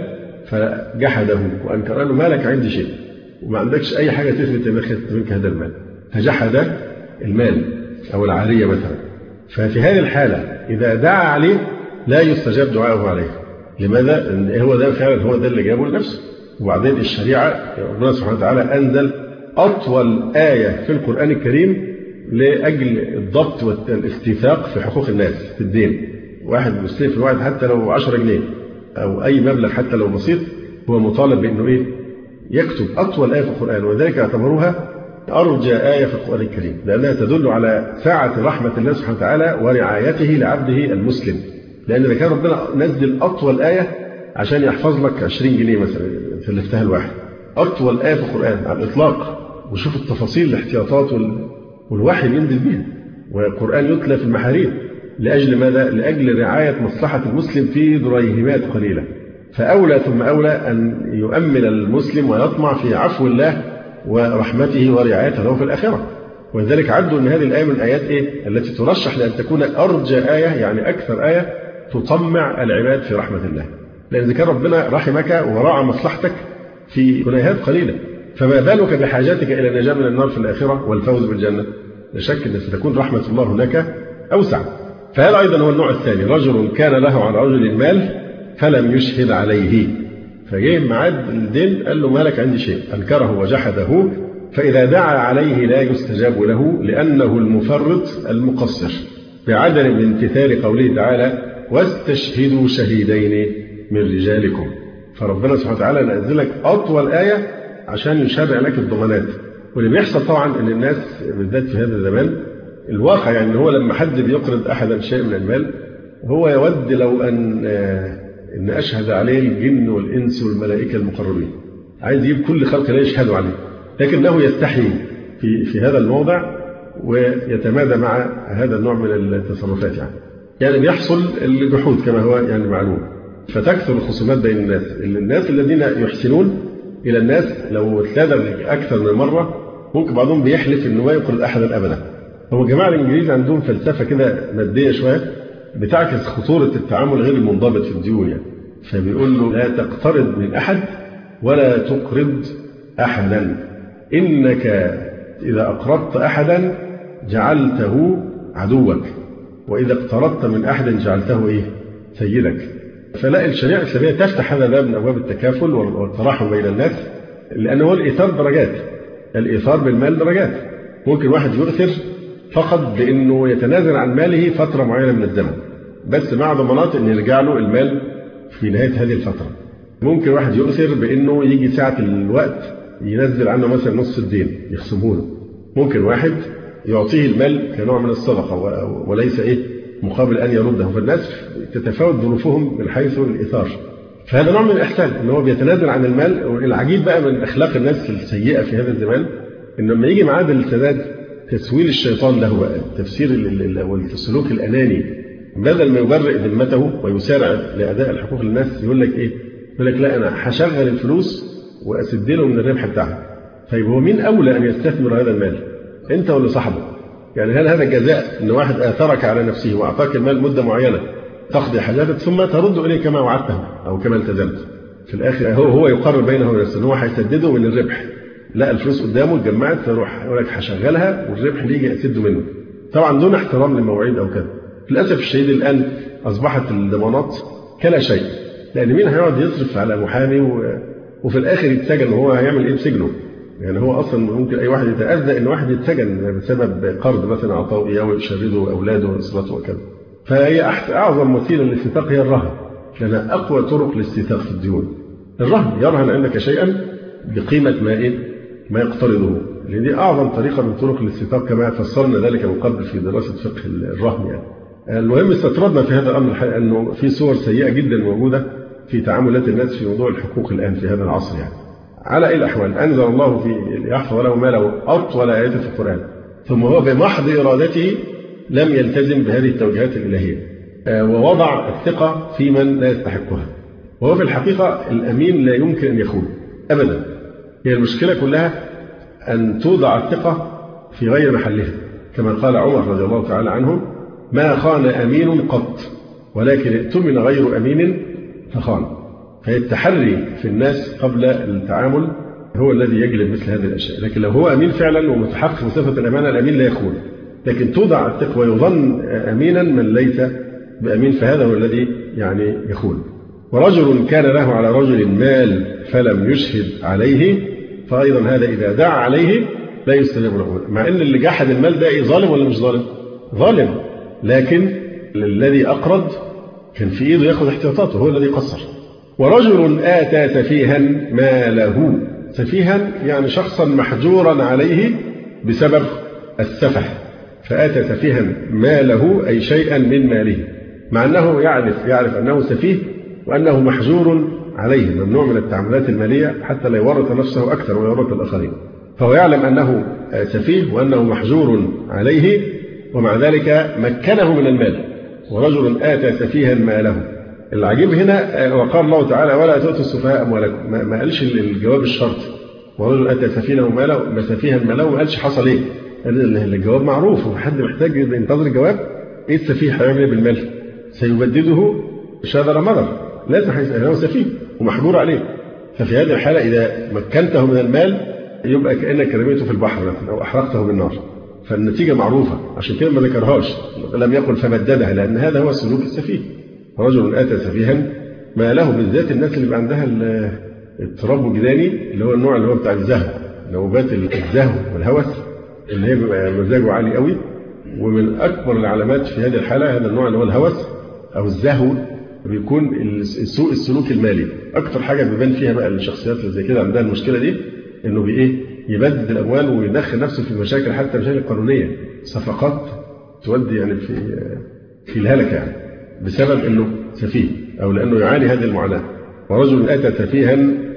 Speaker 2: فجحده وأنكر له ما لك عندي شيء وما عندكش أي حاجة تثبت أنك أخذت منك هذا المال، فجحد المال أو العارية مثلا. ففي هذه الحالة إذا دعا عليه لا يستجاب دعاءه عليه. لماذا؟ لأن هو ده فعلا هو ده اللي جابه لنفسه. وبعدين الشريعة ربنا سبحانه وتعالى أنزل أطول آية في القرآن الكريم لأجل الضبط والاستيثاق في حقوق الناس في الدين. واحد مستلف الواحد حتى لو 10 جنيه أو أي مبلغ حتى لو بسيط هو مطالب بأنه يكتب أطول آية في القرآن، وذلك اعتبروها أرجى آية في القرآن الكريم، لأنها تدل على سعة رحمة الله سبحانه وتعالى ورعايته لعبده المسلم. لأن إذا كان ربنا نزل أطول آية عشان يحفظ لك 20 جنيه مثلا سلفتها الواحد، أطول آية في القرآن على الإطلاق، وشوف التفاصيل الاحتياطات والوحي ينزل بها، والقرآن يتلى في المحاريب لأجل ماذا؟ لأجل رعاية مصلحة المسلم في دريهمات قليلة. فأولى ثم أولى أن يؤمل المسلم ويطمع في عفو الله ورحمته ورعايته له في الآخرة. ولذلك عدوا أن هذه الآية من الآيات التي ترشح لأن تكون أرجى آية، يعني أكثر آية تطمع العباد في رحمة الله. لأن إذا كان ربنا رحمك ورعى مصلحتك في جنيهات قليلة، فما بالك بحاجاتك إلى النجاة من النار في الآخرة والفوز بالجنة؟ لا شك أن ستكون رحمة الله هناك أوسع. فهذا أيضا هو النوع الثاني. رجل كان له على رجل مال فلم يشهد عليه، فجاء معاد الدين قال له مالك عندي شيء، أنكره وجحده، فإذا دعا عليه لا يستجاب له لأنه المفرط المقصر بعدم امتثال قوله تعالى واستشهدوا شهيدين من رجالكم. فربنا سبحانه وتعالى نزل لك أطول آية عشان يشرع لك الضمانات. واللي بيحصل طبعا أن الناس بالذات في هذا الزمان الواقع، يعني هو لما حد بيقرض أحدا شيء من المال هو يود لو أن أشهد عليه الجن والإنس والملائكة المقربين، عايز يجيب كل خلق لا يشهدوا عليه، لكنه يستحي في هذا الموضع ويتمادى مع هذا النوع من التصرفات. يعني بيحصل الجحود كما هو يعني معلوم، فتكثر الخصومات بين الناس الذين يحسنون إلى الناس. لو اتلدغ أكثر من مرة ممكن بعضهم بيحلف إنه ما يقرض أحدا أبدا. هو جماعة الإنجليز عندهم فلسفة كده مادية شوية بتعكس خطورة التعامل غير المنضبط في الديون. يعني فبيقول له لا تقترض من أحد ولا تقرض أحدا، إنك إذا أقرضت أحدا جعلته عدوك، وإذا اقترضت من أحد جعلته سيدك. فلا الشريعة الإسلامية تفتح هذا الباب من أبواب التكافل والتراحم بين الناس، لأنه الإيثار درجات، الإيثار بالمال درجات. ممكن واحد يؤثر فقط بأنه يتنازل عن ماله فترة معينة من الزمن، بس مع ضمانات أن يرجع له المال في نهاية هذه الفترة. ممكن واحد يؤثر بأنه يجي ساعة الوقت ينزل عنه مثلا نص الدين يخصمه له. ممكن واحد يعطيه المال كنوع من الصدقة وليس مقابل أن يرده. فالناس تتفاوت ظروفهم من حيث الإيثار، فهذا نوع من الإحسان أنه هو بيتنازل عن المال. والعجيب بقى من أخلاق الناس السيئة في هذا الزمان أنه لما يجي معاد السداد تسويل الشيطان له بقى تفسير والسلوك الأناني بدل ما يبرئ ذمته ويسارع لأداء الحقوق للناس يقول لك إيه؟ يقول لك لا أنا هشغل الفلوس وأسد له من الربح بتاعها. طيب هو مين أولى أن يستثمر هذا المال؟ أنت ولا صاحبه؟ يعني هل هذا الجزاء أن واحد آثرك على نفسه وأعطاك المال مدة معينة تقضي حاجاتك ثم ترد إليه كما وعدته أو كما التزمت؟ في الآخر هو يقرر بينه وبين نفسه أن هو هيسدده من الربح. لا الفلوس قدامه اتجمعت فيروح يقول لك هشغلها والربح اللي يجي أسده منه. طبعا دون احترام للمواعيد أو كده. للأسف الشديد الآن أصبحت الضمانات كلا شيء. لأن مين هيقعد يصرف على محامي وفي الآخر يتسجن وهو هيعمل إيه بسجنه؟ يعني هو أصلا ممكن أي واحد يتأذى إن واحد يتسجن بسبب قرض مثلا أعطاه إياه ويشرده أولاده وأسرته وكذا. فهي أعظم وسيلة للاستيثاق هي الرهن، لأن أقوى طرق الاستيثاق في الديون. الرهن يرهن عندك شيئا بقيمة ما يقترضه، لأن دي أعظم طريقة من طرق الاستيثاق كما فسرنا ذلك من قبل في دراسة فقه الرهن يعني. المهم استطردنا في هذا الأمر أنه في صور سيئة جدا موجودة في تعاملات الناس في موضوع الحقوق الآن في هذا العصر يعني. على أي الأحوال أنزل الله في يحفظ له ماله أطول آيات في القرآن، ثم هو بمحض إرادته لم يلتزم بهذه التوجيهات الإلهية ووضع الثقة في من لا يستحقها. وهو في الحقيقة الأمين لا يمكن أن يخون أبدا. هي المشكلة كلها أن توضع الثقة في غير محلها، كما قال عمر رضي الله تعالى عنه: ما خان أمين قط ولكن ائتمن غير أمين فخان. فالتحري في الناس قبل التعامل هو الذي يجلب مثل هذه الأشياء. لكن لو هو أمين فعلا ومتحقق من صفة الأمانة، الأمين لا يخون. لكن توضع الثقة ويظن أمينا من ليس بأمين، فهذا هو الذي يعني يخون. ورجل كان له على رجل مال فلم يشهد عليه، فأيضا هذا إذا دعا عليه لا يستجاب له، مع أن اللي جحد المال ده ظالم ولا مش ظالم؟ ظالم، لكن الذي أقرض كان في إيده يأخذ احتياطاته، هو الذي قصر. ورجل آتى سفيها ماله، سفيها يعني شخصا محجورا عليه بسبب السفه، فآتى سفيها ماله أي شيئا من ماله، مع أنه يعرف أنه سفيه وأنه محجور عليه، ممنوع من التعاملات المالية حتى لا يورط نفسه أكثر ويورط الآخرين. فهو يعلم أنه سفيه وأنه محجور عليه، ومع ذلك مكنه من المال. ورجل آتى سفيها ماله. العجيب هنا وقال الله تعالى: ولا تؤتوا السفهاء أموالكم. ما قالش الجواب الشرط. ورجل آتى سفيها ماله، سفيها ماله، ما قالش حصل إيه. الجواب معروف وحد محتاج ينتظر الجواب. إيه السفيه هيعمل إيه بالمال؟ سيبدده شذر مذر، لازم هو سفيه ومحجور عليه. ففي هذه الحالة إذا مكنته من المال يبقى كأنك رميته في البحر مثلا أو أحرقته بالنار، فالنتيجة معروفة. عشان كده ما ذكرهاش، لم يقل فبددها، لأن هذا هو سلوك السفيه. رجل آتى سفيها ماله، بالذات الناس اللي عندها اضطراب وجداني، اللي هو النوع اللي هو بتاع الزهو، نوبات الزهو والهوس، اللي هي بيبقى مزاجه عالي قوي. ومن أكبر العلامات في هذه الحالة هذا النوع اللي هو الهوس أو الزهو، بيكون سوء السلوك المالي. أكتر حاجة بيبان فيها بقى الشخصيات اللي زي كده عندها المشكلة دي، إنه يبدد الأموال ويدخل نفسه في مشاكل، حتى مشاكل قانونية، صفقات تودي يعني في الهلكة يعني، بسبب إنه سفيه أو لأنه يعاني هذه المعاناة. ورجل أتى سفيها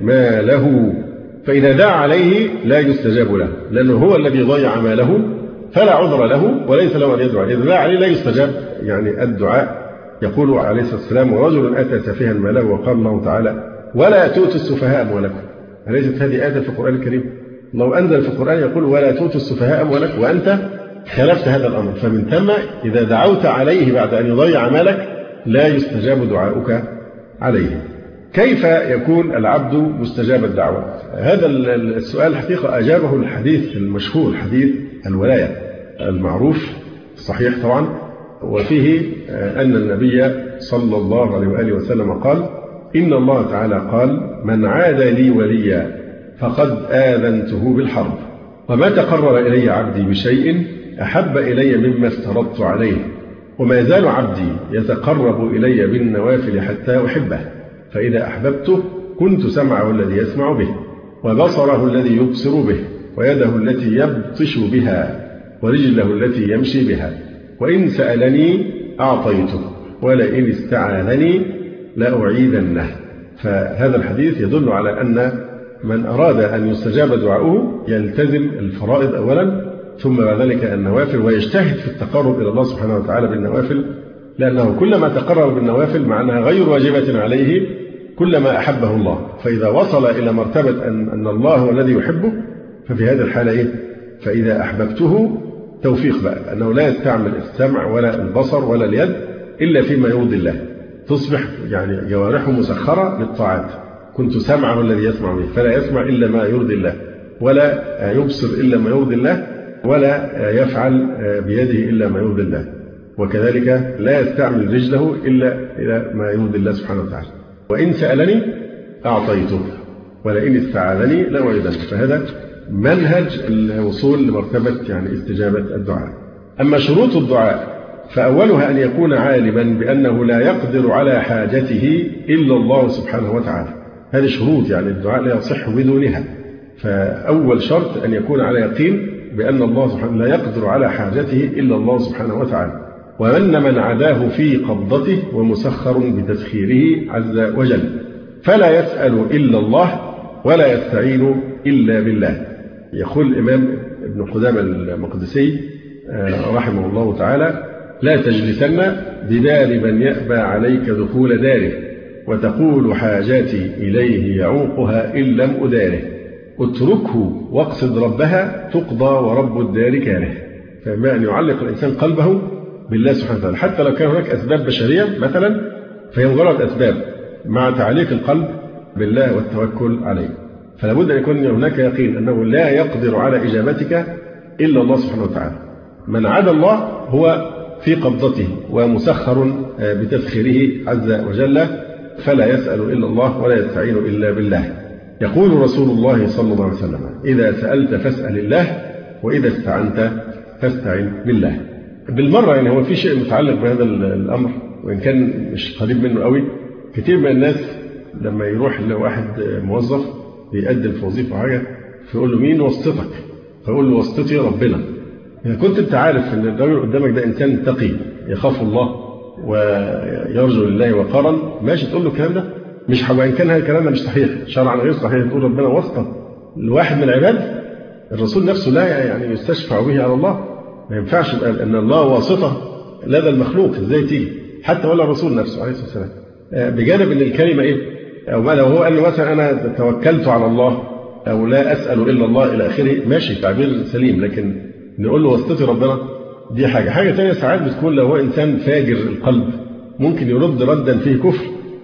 Speaker 2: ماله، فإذا دعا عليه لا يستجاب له، لأنه هو الذي ضيع ماله فلا عذر له وليس له أن يدعو. إذا دعا عليه لا يستجاب يعني الدعاء. يقول عليه الصلاة والسلام: ورجل أتى سفيها ماله. وقال الله تعالى: ولا تؤتوا السفهاء أموالكم. أليست هذه آية في القرآن الكريم؟ الله أنزل في القرآن يقول: ولا تؤتوا السفهاء أموالكم، وأنت خالفت هذا الأمر. فمن ثم إذا دعوت عليه بعد أن يضيع مالك لا يستجاب دعاؤك عليه. كيف يكون العبد مستجاب الدعوة؟ هذا السؤال حقيقة أجابه الحديث المشهور، حديث الولاية المعروف الصحيح طبعا، وفيه أن النبي صلى الله عليه وآله وسلم قال: إن الله تعالى قال: من عادى لي وليا فقد آذنته بالحرب، وما تقرب إلي عبدي بشيء أحب إلي مما افترضت عليه، وما يزال عبدي يتقرب إلي بالنوافل حتى أحبه، فإذا أحببته كنت سمعه الذي يسمع به، وبصره الذي يبصر به، ويده التي يبطش بها، ورجله التي يمشي بها، وإن سألني أعطيته، ولئن استعاذني لأعيذنه. فهذا الحديث يدل على أن من أراد أن يستجاب دعاؤه يلتزم الفرائض أولا، ثم بعد ذلك النوافل، ويجتهد في التقرب إلى الله سبحانه وتعالى بالنوافل لأنه كلما تقرب بالنوافل مع أنها غير واجبة عليه كلما أحبه الله. فإذا وصل إلى مرتبة أن الله هو الذي يحبه ففي هذه الحالة إيه؟ فإذا أحببته توفيق بقى أنه لا يستعمل السمع ولا البصر ولا اليد إلا فيما يرضي الله، تصبح يعني جوارحه مسخرة للطاعات. كنت سمعه الذي يسمع به فلا يسمع إلا ما يرضي الله، ولا يبصر إلا ما يرضي الله، ولا يفعل بيده إلا ما يرضي الله، وكذلك لا يستعمل رجله إلا إلى ما يرضي الله سبحانه وتعالى. وإن سألني أعطيته ولئن استعاذني لأعيذنه. فهذا منهج الوصول لمرتبة يعني استجابة الدعاء. أما شروط الدعاء فأولها أن يكون عالما بأنه لا يقدر على حاجته إلا الله سبحانه وتعالى. هذه شروط، يعني الدعاء لا يصح بدونها. فأول شرط أن يكون على يقين بأن الله سبحانه لا يقدر على حاجته إلا الله سبحانه وتعالى، وأن من عداه في قبضته ومسخر بتسخيره عز وجل، فلا يسأل إلا الله ولا يستعين إلا بالله. يقول الإمام ابن قدامة المقدسي رحمه الله تعالى: لا تجلسن بدار من يأبى عليك دخول داره، وتقول حاجاتي إليه يعوقها إن لم أداره، اتركه واقصد ربها تقضى ورب الدار كاره. فما أن يعلق الإنسان قلبه بالله سبحانه وتعالى، حتى لو كان هناك أسباب بشرية مثلا فهي مجرد أسباب، مع تعليق القلب بالله والتوكل عليه. فلا بد أن يكون هناك يقين أنه لا يقدر على إجابتك إلا الله سبحانه وتعالى. من عدا الله هو في قبضته ومسخر بتسخيره عز وجل، فلا يسأل إلا الله ولا يستعين إلا بالله. يقول رسول الله صلى الله عليه وسلم: إذا سألت فاسأل الله، وإذا استعنت فاستعن بالله. بالمرة يعني هو في شيء متعلق بهذا الأمر وإن كان مش قريب منه قوي. كتير من الناس لما يروح لواحد موظف بيقدم في وظيفة حاجة فيقول له: مين واسطتك؟ فيقول له: واسطتي ربنا. إذا كنت أنت عارف أن الرجل قدامك ده إنسان تقي يخاف الله ويرجو لله وقرا، ماشي تقول له الكلام ده، مش وإن كان هذا الكلام ده مش صحيح شرعا غير صحيح، تقول ربنا واسطة لواحد من العباد. الرسول نفسه لا يعني يستشفع به على الله، ما ينفعش يبقى أن الله واسطة لدى المخلوق، إزاي تيجي؟ حتى ولا الرسول نفسه عليه الصلاة والسلام. بجانب أن الكلمة إيه؟ أو ما لو هو قال له مثلا أنا توكلت على الله أو لا أسأل إلا الله إلى آخره، ماشي تعبير سليم، لكن نقول له واسطتي ربنا دي حاجة تانية. ساعات بتكون لو هو إنسان فاجر القلب ممكن يرد ردا فيه كفر،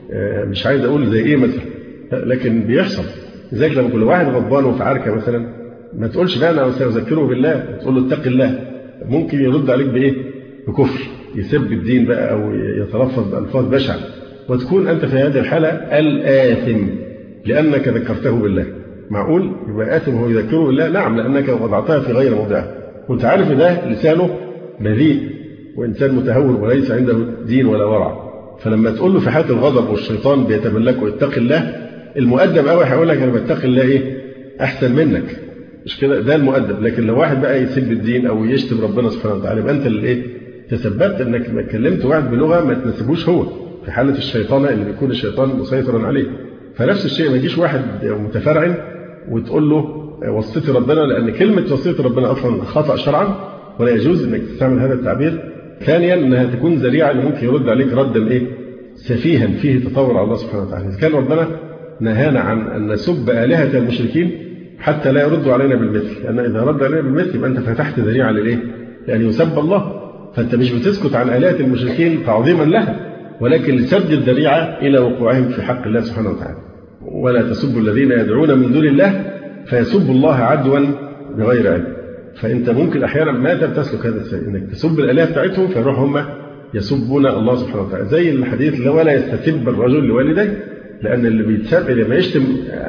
Speaker 2: مش عايز أقول زي إيه مثلا، لكن بيحصل. لذلك لما كل واحد غضبان وفي عركة مثلا ما تقولش بقى أنا سأذكره بالله، تقول له اتق الله. ممكن يرد عليك بإيه؟ بكفر، يسب الدين بقى أو يتلفظ بألفاظ بشعة، وتكون أنت في هذه الحالة الآثم لأنك ذكرته بالله. معقول يبقى آثم هو يذكره بالله؟ نعم، لأنك وضعتها في غير موضعها، وأنت عارف ده لسانه بذيء وإنسان متهور وليس عنده دين ولا ورع. فلما تقول له في حالة الغضب والشيطان بيتملكه اتق الله، المؤدب قوي هيقول لك أنا بتقي الله إيه أحسن منك، مش كده؟ ده المؤدب. لكن لو واحد بقى يسب الدين أو يشتم ربنا سبحانه وتعالى يبقى أنت اللي إيه تسببت إنك ما كلمت واحد بلغة ما تناسبوش هو، في حالة الشيطان اللي بيكون الشيطان مسيطرا عليه. فنفس الشيء ما يجيش واحد متفرعن وتقول له وصيتي ربنا، لأن كلمة وصيتي ربنا أصلا خطأ شرعا ولا يجوز إنك تستعمل هذا التعبير. ثانيا أنها تكون ذريعة اللي ممكن يرد عليك ردا إيه سفيها فيه تطور على الله سبحانه وتعالى. إذا كان ربنا نهانا عن أن نسب آلهة المشركين حتى لا يردوا علينا بالمثل، لأن إذا رد علينا بالمثل يبقى أنت فتحت ذريعة للإيه؟ لأن يسب الله. فأنت مش بتسكت عن آلهة المشركين تعظيما لها، ولكن لسد الذريعة إلى وقوعهم في حق الله سبحانه وتعالى. ولا تسبوا الذين يدعون من دون الله فيسبوا الله عدوا بغير علم. فأنت ممكن أحيانا ما تسلك هذا السيء، إنك تسب الآلهة بتاعتهم فيروح هم يسبون الله سبحانه وتعالى، زي الحديث ولا يستسب الرجل لوالديه، لأن اللي بيتسب لما يشتم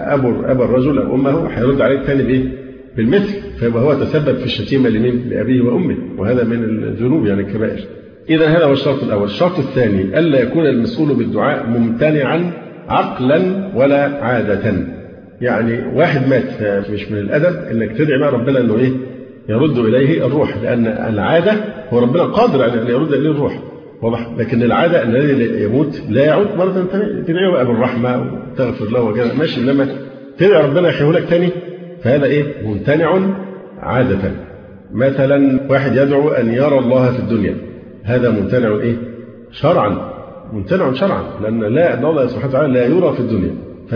Speaker 2: أبا الرجل أو أمه هيرد عليه الثاني بإيه؟ بالمثل، فيبقى هو تسبب في الشتيمة لأبيه وأمه، وهذا من الذنوب يعني الكبائر. إذا هذا هو الشرط الأول. الشرط الثاني ألا يكون المسؤول بالدعاء ممتنعا عقلا ولا عادة. يعني واحد مات مش من الأدب إنك تدعي مع ربنا إنه إيه يرد إليه الروح، لأن العادة هو ربنا قادر على أن يرد إليه الروح، واضح؟ لكن العادة أن الذي يموت لا يعود مرة ثانية، تدعيه بقى بالرحمة وتغفر له وكذا ماشي، إنما تدعي ربنا يحيه لك ثاني فهذا إيه ممتنع عادة. مثلا واحد يدعو أن يرى الله في الدنيا، هذا ممتنع إيه شرعا ممتنع شرعا، لأن الله سبحانه وتعالى لا يرى في الدنيا،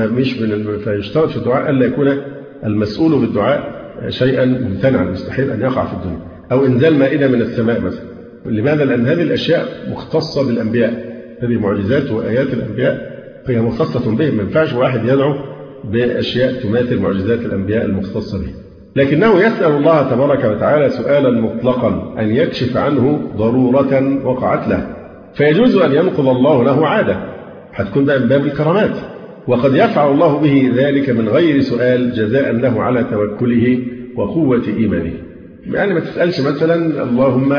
Speaker 2: فيشترط في الدعاء ألا يكون المسؤول بالدعاء شيئا ممتنعا مستحيل أن يقع في الدنيا، أو إنزال مائدة من السماء مثلا. لماذا؟ لأن هذه الأشياء مختصة بالأنبياء، هذه معجزات وآيات الأنبياء فهي مختصة بهم، ما ينفعش واحد يدعو بأشياء تماثل معجزات الأنبياء المختصة به. لكنه يسأل الله تبارك وتعالى سؤالا مطلقا أن يكشف عنه ضرورة وقعت له، فيجوز أن ينقض الله له عادة هتكون بقى من باب الكرامات، وقد يفعل الله به ذلك من غير سؤال جزاء له على توكله وقوة إيمانه. يعني ما تسألش مثلا اللهم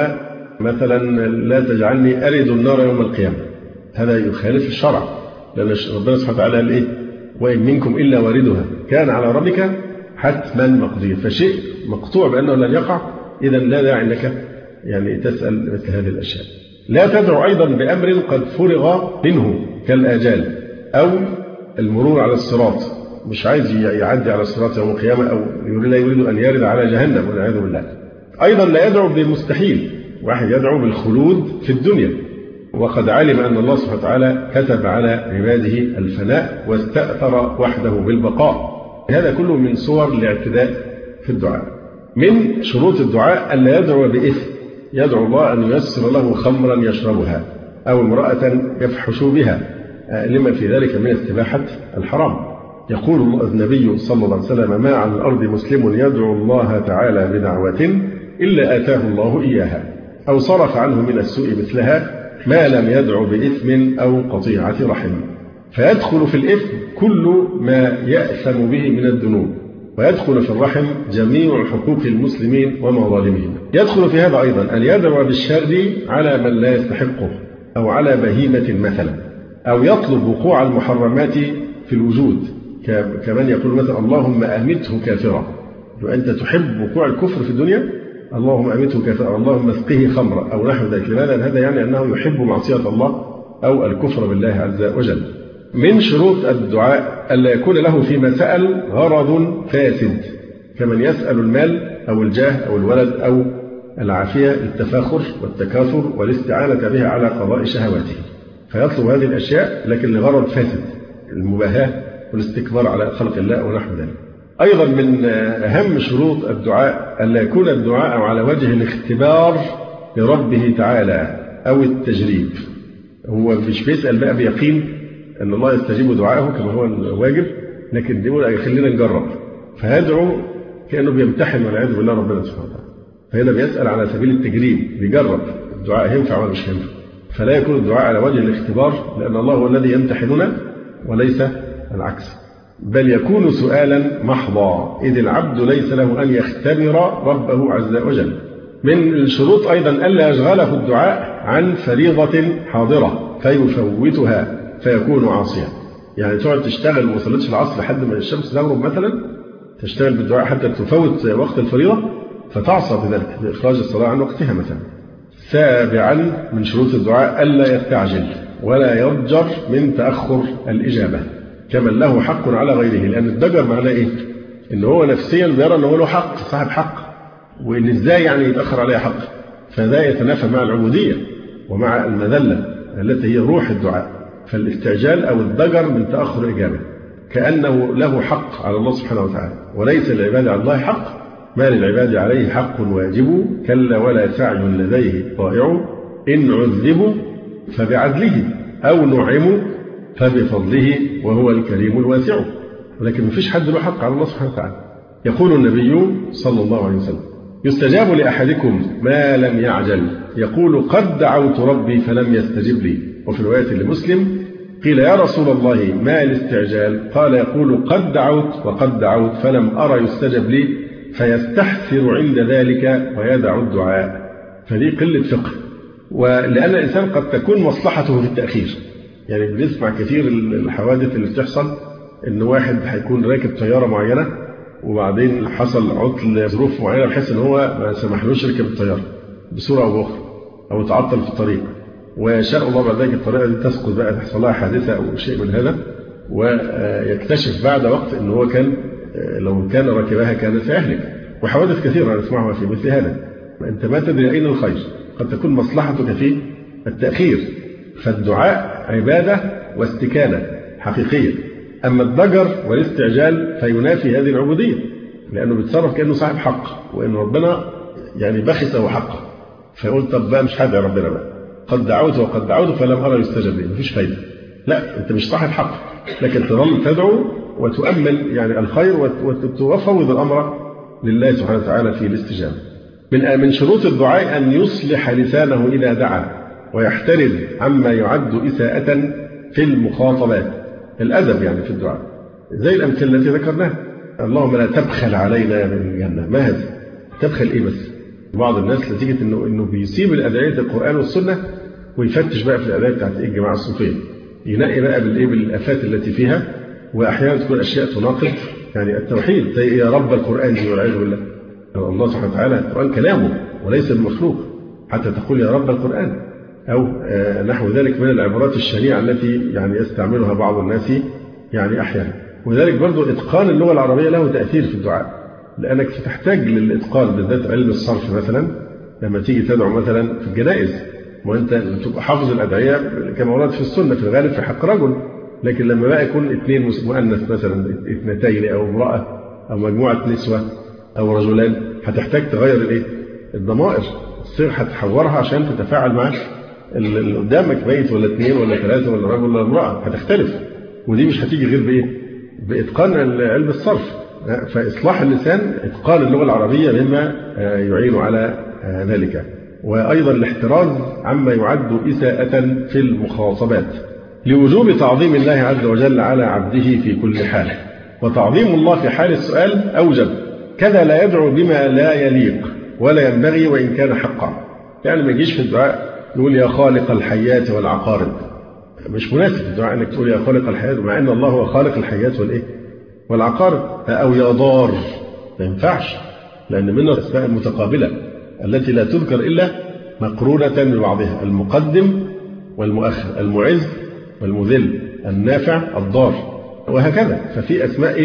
Speaker 2: مثلا لا تجعلني أرد النار يوم القيامة، هذا يخالف الشرع، لأن ربنا سبحانه وتعالى قال إيه؟ وإن منكم إلا واردها كان على ربك حتما مقضيا، فشيء مقطوع بأنه لن يقع، إذا لا داعي أنك يعني تسأل مثل هذه الأشياء. لا تدعو أيضا بأمر قد فرغ منه كالآجال أو المرور على الصراط، مش عايز يعدي على الصراط يوم القيامة، أو لا يريد أن يرد على جهنم والعياذ بالله. أيضا لا يدعو بالمستحيل، واحد يدعو بالخلود في الدنيا، وقد علم أن الله سبحانه وتعالى كتب على عباده الفناء واستأثر وحده بالبقاء. هذا كله من صور الاعتداء في الدعاء. من شروط الدعاء ألا يدعو بإثم، يدعو الله أن ييسر له خمرا يشربها أو امرأة يفحش بها، لما في ذلك من استباحة الحرام. يقول النبي صلى الله عليه وسلم: ما على الأرض مسلم يدعو الله تعالى بدعوة إلا آتاه الله إياها أو صرف عنه من السوء مثلها ما لم يدعو بإثم أو قطيعة رحم. فيدخل في الإثم كل ما يأثم به من الذنوب، ويدخل في الرحم جميع حقوق المسلمين ومظالمهم. يدخل في هذا أيضا أن يدعو بالشر على من لا يستحقه، أو على بهيمة مثلا، أو يطلب وقوع المحرمات في الوجود، كمن يقول مثلا اللهم أمته كافرا، وأنت تحب وقوع الكفر في الدنيا، اللهم أمته كافرا، اللهم اسقه خمرا أو نحو ذلك. لماذا؟ هذا يعني أنه يحب معصية الله أو الكفر بالله عز وجل. من شروط الدعاء ألا يكون له فيما سأل غرض فاسد، كمن يسأل المال أو الجاه أو الولد أو العافية للتفاخر والتكاثر والاستعانة بها على قضاء شهواته، فيطلب هذه الأشياء لكن لغرض فاسد، المباهاة والاستكبار على خلق الله ونحو ذلك. أيضا من أهم شروط الدعاء ألا يكون الدعاء على وجه الاختبار لربه تعالى أو التجريب. هو مش بيسأل بقى بيقين أن الله يستجيب دعائه كما هو الواجب، لكن يقول خلينا نجرب، فيدعو كأنه بيمتحن والعياذ بالله ربنا سبحانه وتعالى. فهنا بيسأل على سبيل التجريب، بيجرب الدعاء هينفع ولا مش هينفع. فلا يكون الدعاء على وجه الاختبار، لأن الله هو الذي يمتحننا وليس العكس، بل يكون سؤالا محضا، إذ العبد ليس له أن يختبر ربه عز وجل. من الشروط أيضا ألا يشغله الدعاء عن فريضة حاضرة فيفوتها فيكون عاصيا. يعني تقعد تشتغل وما صليتش العصر لحد ما الشمس تغرب مثلا، تشتغل بالدعاء حتى تفوت وقت الفريضة فتعصى بذلك بإخراج الصلاة عن وقتها مثلا. سابعا من شروط الدعاء ألا يستعجل ولا يضجر من تأخر الإجابة كمن له حق على غيره، لأن الضجر معناه إيه؟ إن هو نفسيا بيرى أنه له حق، صاحب حق، وإن إزاي يعني يتأخر عليه حق، فذا يتنافى مع العبودية ومع المذلة التي هي روح الدعاء. فالاستعجال أو الضجر من تأخر الإجابة، كأنه له حق على الله سبحانه وتعالى، وليس للعباد على الله حق، ما للعباد عليه حق واجب، كلا ولا سعي لديه ضائع، إن عذبوا فبعدله أو نعموا فبفضله وهو الكريم الواسع. ولكن مفيش حد له حق على الله سبحانه وتعالى. يقول النبي صلى الله عليه وسلم: يستجاب لأحدكم ما لم يعجل، يقول قد دعوت ربي فلم يستجب لي. وفي رواية لمسلم قيل يا رسول الله ما الاستعجال؟ قال يقول قد دعوت وقد دعوت فلم أرى يستجب لي، فيستحسر عند ذلك ويدع الدعاء. فدي قلة فقه، ولأن الإنسان قد تكون مصلحته في التأخير. يعني بنسمع كثير الحوادث اللي بتحصل، إن واحد هيكون راكب طيارة معينة وبعدين حصل عطل ظروف معينة بحيث إن هو ما سمحلوش يركب الطيارة بصورة أو بأخرى، أو تعطل في الطريق، ويشاء الله بعد ذلك الطريقة دي تسقط بقى، تحصل لها حادثة أو شيء من هذا، ويكتشف بعد وقت إن هو كان لو كان ركبها كان سيهلك. وحوادث كثيرة نسمعها في مثل هذا. أنت ما تدري أين الخير، قد تكون مصلحتك في التأخير، فالدعاء عبادة واستكانة حقيقية. أما الضجر والاستعجال فينافي هذه العبودية، لأنه بيتصرف كأنه صاحب حق، وإن ربنا يعني بخسه حقه، فيقول طب بقى مش هدعي ربنا بقى، قد دعوت وقد دعوت فلم أرى يستجب لي، مفيش فايدة. لا، أنت مش صاحب حق، لكن تظل تدعو وتؤمل يعني الخير وتفوض الأمر لله سبحانه وتعالى في الاستجابة. من شروط الدعاء أن يصلح لسانه إذا دعا، ويحترز عما يعد إساءة في المخاطبات، الأدب يعني في الدعاء، زي الأمثلة التي ذكرناها. اللهم لا تبخل علينا من الجنة، ما هذا؟ تبخل إيه بس؟ بعض الناس نتيجة إنه بيسيب الأدعية القرآن والسنة ويفتش بقى في الأدعية بتاعت الجماعة الصوفية، ينقي بقى بالآفات التي فيها، وأحيانا تكون أشياء تناقض يعني التوحيد، زي يا رب القرآن دي والعياذ بالله. الله سبحانه وتعالى القرآن كلامه وليس بمخلوق حتى تقول يا رب القرآن، أو نحو ذلك من العبارات الشنيعة التي يعني يستعملها بعض الناس يعني أحيانا. وذلك برضو إتقان اللغة العربية له تأثير في الدعاء، لأنك ستحتاج للإتقان بالذات علم الصرف مثلا لما تيجي تدعو مثلا في الجنائز، وأنت تبقى حافظ الأدعية كما ورد في السنة في الغالب في حق رجل، لكن لما بقى يكون اثنين مؤنث مثلا، اثنتين أو امرأة أو مجموعة نسوة أو رجلان، هتحتاج تغير الضمائر، الصيغ هتحورها عشان تتفاعل مع اللي قدامك، بيت ولا اثنين ولا ثلاثة ولا رجل ولا امرأة، هتختلف، ودي مش هتيجي غير بإتقان علم الصرف. فإصلاح اللسان إتقان اللغة العربية مما يعين على ذلك. وأيضا الاحتراز عما يعد إساءة في المخاطبات، لوجوب تعظيم الله عز وجل على عبده في كل حال، وتعظيم الله في حال السؤال أوجب، كذا لا يدعو بما لا يليق ولا ينبغي وإن كان حقا. يعني ما يجيش في الدعاء نقول يا خالق الحيات والعقارب، مش مناسب في الدعاء أنك تقول يا خالق الحيات، مع أن الله هو خالق الحيات والعقارب. أو يا ضار، ما ينفعش، لأن منه الأسماء المتقابلة التي لا تذكر إلا مقرونة ببعضها، المقدم والمؤخر، المعز والمذل، النافع الضار، وهكذا. ففي أسماء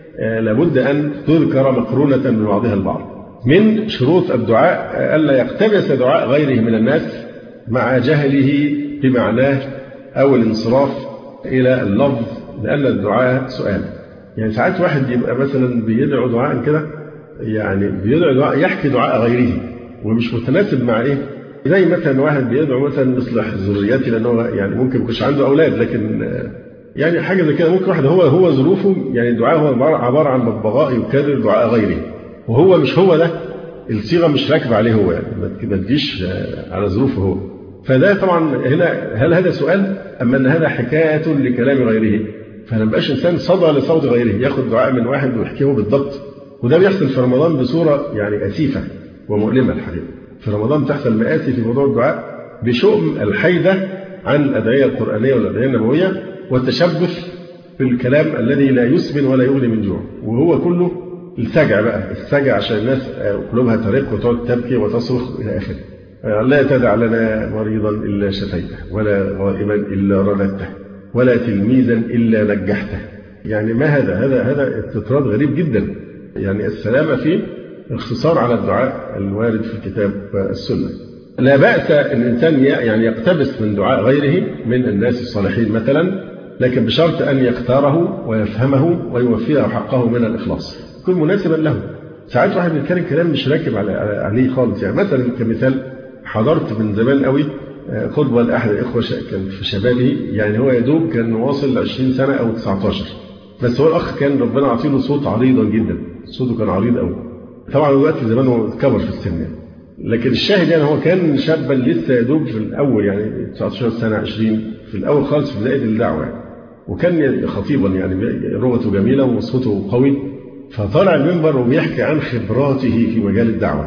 Speaker 2: لابد أن تذكر مقرونة ببعضها البعض. من شروط الدعاء ألا يقتبس دعاء غيره من الناس مع جهله بمعناه أو الانصراف إلى اللفظ، لأن الدعاء سؤال. يعني ساعات واحد يبقى مثلا بيدعو دعاء كده، يعني بيدعو دعاء يحكي دعاء غيره ومش متناسب مع زي مثلا واحد بيدعو مثلا يصلح ذريته، لأنه يعني ممكن ما يكونش عنده أولاد، لكن يعني حاجة زي كده. ممكن واحد هو ظروفه يعني الدعاء هو عبارة عن ببغاء يكرر دعاء غيره، وهو مش هو ده، الصيغة مش راكبة عليه هو، يعني ما تجيش على ظروفه هو. فده طبعا هنا هل هذا سؤال أم أن هذا حكاية لكلام غيره؟ فما بقاش إنسان صدى لصوت غيره ياخد دعاء من واحد ويحكيه بالضبط. وده بيحصل في رمضان بصورة يعني أسيفة ومؤلمة الحقيقة. في رمضان تحصل مآسي في موضوع الدعاء بشؤم الحيدة عن الأدعية القرآنية والأدعية النبوية والتشبث في الكلام الذي لا يسمن ولا يغني من جوع، وهو كله السجع بقى، السجع عشان الناس قلوبها ترق وتقعد تبكي وتصرخ إلى آخره. لا تدع لنا مريضا إلا شفيته، ولا غائبا إلا رددته، ولا تلميذا إلا نجحته. يعني ما هذا استطراد غريب جدا. يعني السلامة في اختصار على الدعاء الوارد في الكتاب والسنة. لا بأس أن الإنسان يعني يقتبس من دعاء غيره من الناس الصالحين مثلا، لكن بشرط أن يختاره ويفهمه ويوفيه حقه من الإخلاص، يكون مناسبا له. ساعات واحد بيتكلم كلام مش راكب عليه خالص. يعني مثلا كمثال، حضرت من زمان قوي خطبة لأحد الإخوة كان في شبابه، يعني هو يدوب كان واصل 20 سنة أو 19، بس هو الأخ كان ربنا عطيله صوت عريضا جدا، صوته كان عريض قوي. طبعا دلوقتي زمانه كبر في السن يعني. لكن الشاهد يعني هو كان شابا لسه يدوب في الأول، يعني 19 سنة 20 في الأول خالص في بداية الدعوة يعني. وكان خطيبا يعني لغته جميلة وصوته قوي، فطلع المنبر وبيحكي عن خبراته في مجال الدعوة.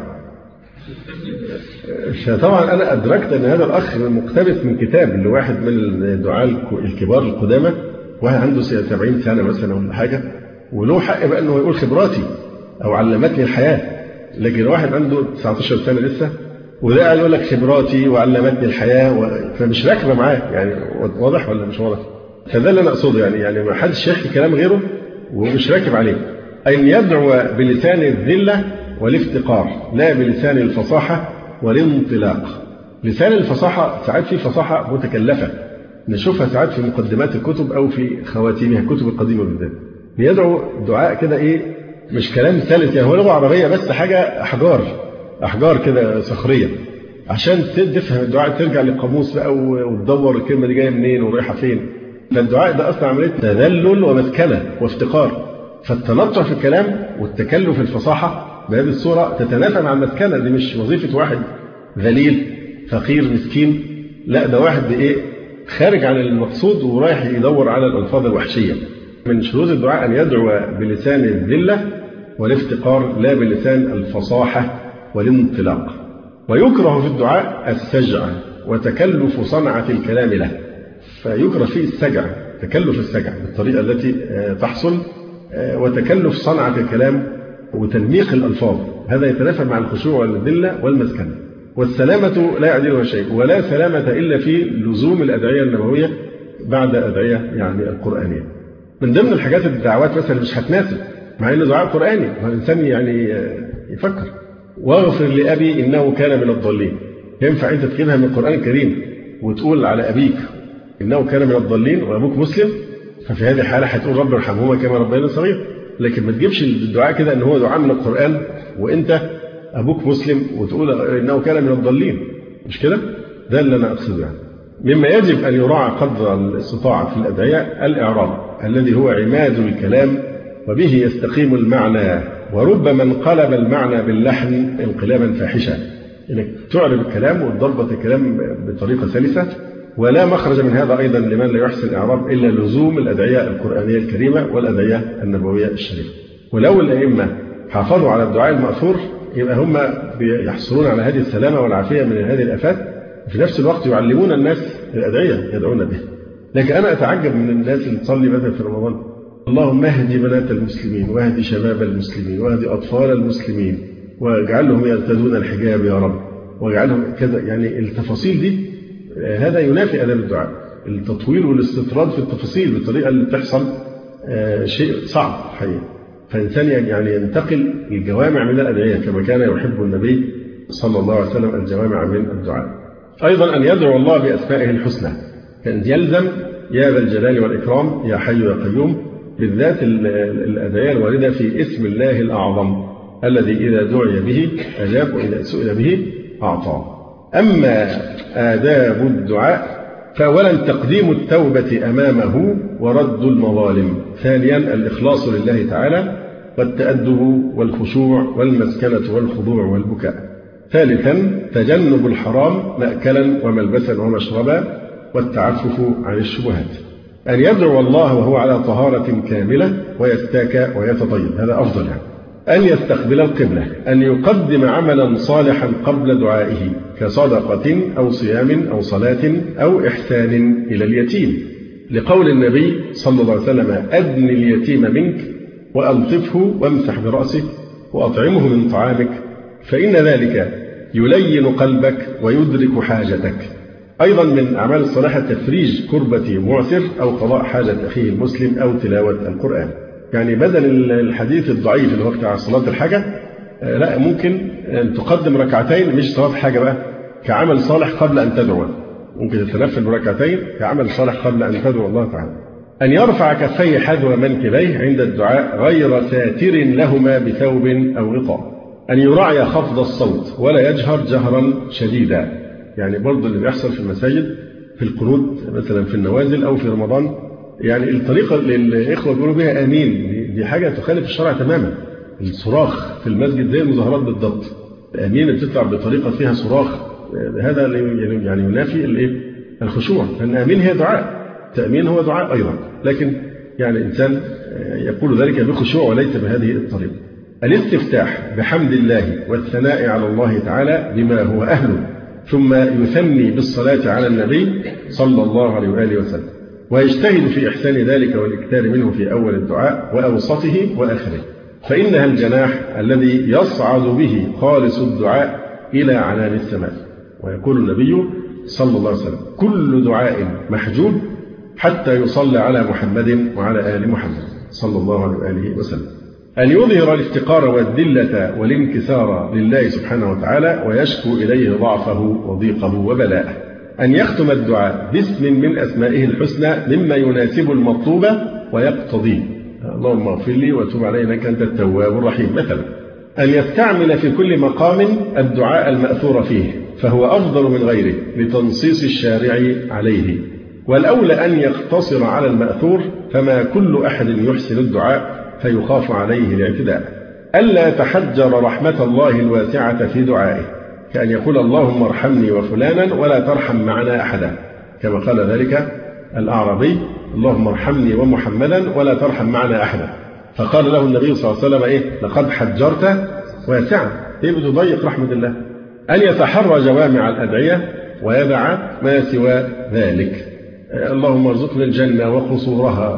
Speaker 2: فطبعا أنا أدركت أن هذا الأخ مقتبس من كتاب لواحد من الدعاة الكبار القدامى، واحد عنده 70 سنة مثلا ولا حاجة، وله حق بقى أنه يقول خبراتي أو علمتني الحياة. لكن واحد عنده 19 سنة لسه، وده قال يقول لك خبراتي وعلمتني الحياة فمش راكبة معاه. يعني واضح ولا مش واضح؟ فده اللي أنا أقصده. يعني ما حدش يحكي كلام غيره ومش راكب عليه. أن يدعو بلسان الذلة والافتقار، لا بلسان الفصاحة والانطلاق، لسان الفصاحة ساعات في فصاحة متكلفة نشوفها ساعات في مقدمات الكتب أو في خواتيمها الكتب القديمة بالذات. بيدعو دعاء كده مش كلام سلس، يعني هو لغة عربية بس حاجة أحجار كده صخرية، عشان تفهم الدعاء ترجع للقاموس بقى وتدور الكلمة دي جاية منين ورايحة فين. فالدعاء ده أصلا عملية تذلل ومسكنة وافتقار. فالتنطع في الكلام والتكلف الفصاحة بهذه الصورة تتنافى مع المسكنة. دي مش وظيفة واحد ذليل فقير مسكين، لا ده واحد خارج عن المقصود ورايح يدور على الألفاظ الوحشية. من شروط الدعاء أن يدعو بلسان الذلة والافتقار لا بلسان الفصاحة والانطلاق. ويكره في الدعاء السجع وتكلف صنعة الكلام له. فيكره فيه السجع، تكلف السجع بالطريقة التي تحصل، وتكلف صنعة الكلام وتنميق الألفاظ. هذا يتنافى مع الخشوع والذلة والمسكنة. والسلامة لا يعدلها شيء، ولا سلامة إلا في لزوم الأدعية النبوية بعد أدعية القرآنية. من ضمن الحاجات الدعوات مثلا مش هتناسب مع إنه دعاء قرآني، والإنسان يفكر واغفر لأبي إنه كان من الضالين. ينفع أنت تجيبها من القرآن الكريم وتقول على أبيك إنه كان من الضالين وأبوك مسلم؟ ففي هذه الحالة هتقول رب ارحمهما كما ربياني صغير. لكن ما تجيبش الدعاء كده إن هو دعاء من القرآن وأنت أبوك مسلم وتقول إنه كان من الضالين. مش كده؟ ده اللي أنا أقصده يعني. مما يجب أن يراعى قدر الاستطاعة في الأدعية الإعراب الذي هو عماد الكلام وبه يستقيم المعنى، وربما انقلب المعنى باللحن انقلابا فاحشا. إنك تعرب الكلام وتضبط الكلام بطريقة سلسة. ولا مخرج من هذا أيضا لمن لا يحسن إعراب إلا لزوم الأدعية القرآنية الكريمة والأدعية النبوية الشريفة. ولو الأئمة حافظوا على الدعاء المأثور يبقى هم يحصلون على هذه السلامة والعافية من هذه الآفات، وفي نفس الوقت يعلمون الناس الأدعية يدعون بها. لكن أنا أتعجب من الناس اللي تصلي مثلا في رمضان اللهم اهد بنات المسلمين واهد شباب المسلمين واهد أطفال المسلمين واجعلهم يرتدون الحجاب يا رب واجعلهم كذا. يعني التفاصيل دي هذا ينافي أداب الدعاء. التطويل والاستطراد في التفاصيل بالطريقة اللي تحصل شيء صعب حقيقي. فإنسان ينتقل الجوامع من الأدعية كما كان يحب النبي صلى الله عليه وسلم الجوامع من الدعاء. أيضا أن يدعو الله بأسمائه الحسنى، كان يلزم يا ذا الجلال والإكرام يا حي يا قيوم، بالذات الأدعية الواردة في اسم الله الأعظم الذي إذا دعي به أجاب وإذا سئل به أعطى. أما آداب الدعاء فأولا تقديم التوبة أمامه ورد المظالم. ثانيا الإخلاص لله تعالى والتأدب والخشوع والمسكنة والخضوع والبكاء. ثالثا تجنب الحرام مأكلا وملبسا ومشربا والتعفف عن الشبهات. أن يدعو الله وهو على طهارة كاملة ويستاك ويتطيب، هذا أفضل يعني. أن يستقبل القبلة، أن يقدم عملا صالحا قبل دعائه كصدقة أو صيام أو صلاة أو إحسان إلى اليتيم، لقول النبي صلى الله عليه وسلم أدن اليتيم منك وألطفه وامسح برأسه وأطعمه من طعامك فإن ذلك يلين قلبك ويدرك حاجتك. أيضا من أعمال الصالحة تفريج كربة معسر أو قضاء حاجة أخيه المسلم أو تلاوة القرآن. يعني بدل الحديث الضعيف اللي هو بتاع صلاة الحاجة، لا ممكن أن تقدم ركعتين مش صلاة حاجة بقى كعمل صالح قبل أن تدعو. ممكن تتنفل بركعتين كعمل صالح قبل أن تدعو الله تعالى. أن يرفع كفيه حذو منكبيه عند الدعاء غير ساتر لهما بثوب أو غطاء. أن يراعي خفض الصوت ولا يجهر جهرا شديدا. يعني برضه اللي بيحصل في المساجد في القنوت مثلا في النوازل أو في رمضان، يعني الطريقة اللي الإخوة بيقولوا بها آمين دي حاجة تخالف الشرع تماما. الصراخ في المسجد زي المظاهرات بالضبط. آمين بتطلع بطريقة فيها صراخ، هذا يعني ينافي الخشوع. لأن آمين هي دعاء، تأمين هو دعاء أيضا، لكن يعني الإنسان يقول ذلك بخشوع وليس بهذه الطريقة. الاستفتاح بحمد الله والثناء على الله تعالى بما هو أهله، ثم يثني بالصلاة على النبي صلى الله عليه وآله وسلم، ويجتهد في إحسان ذلك والإكثار منه في أول الدعاء وأوسطه وآخره، فإنها الجناح الذي يصعد به خالص الدعاء إلى عنان السماء. ويقول النبي صلى الله عليه وسلم كل دعاء محجوب حتى يصلى على محمد وعلى آل محمد صلى الله عليه وآله وسلم. أن يظهر الافتقار والذلة والانكسار لله سبحانه وتعالى ويشكو إليه ضعفه وضيقه وبلاءه. أن يختم الدعاء باسم من أسمائه الحسنى مما يناسب المطلوب ويقتضيه. اللهم اغفر لي وتب علي إنك أنت التواب الرحيم مثلا. أن يستعمل في كل مقام الدعاء المأثور فيه فهو أفضل من غيره لتنصيص الشارع عليه. والأولى أن يقتصر على المأثور فما كل أحد يحسن الدعاء فيخاف عليه الاعتداء. ألا يتحجر رحمة الله الواسعة في دعائه كأن يقول اللهم ارحمني وفلانا ولا ترحم معنا أحدا، كما قال ذلك الأعرابي اللهم ارحمني ومحمدا ولا ترحم معنا أحدا، فقال له النبي صلى الله عليه وسلم لقد حجرت واسعا، بتضيق رحمة الله. أن يتحرى جوامع الأدعية ويدع ما سوى ذلك. اللهم ارزقنا الجنة وقصورها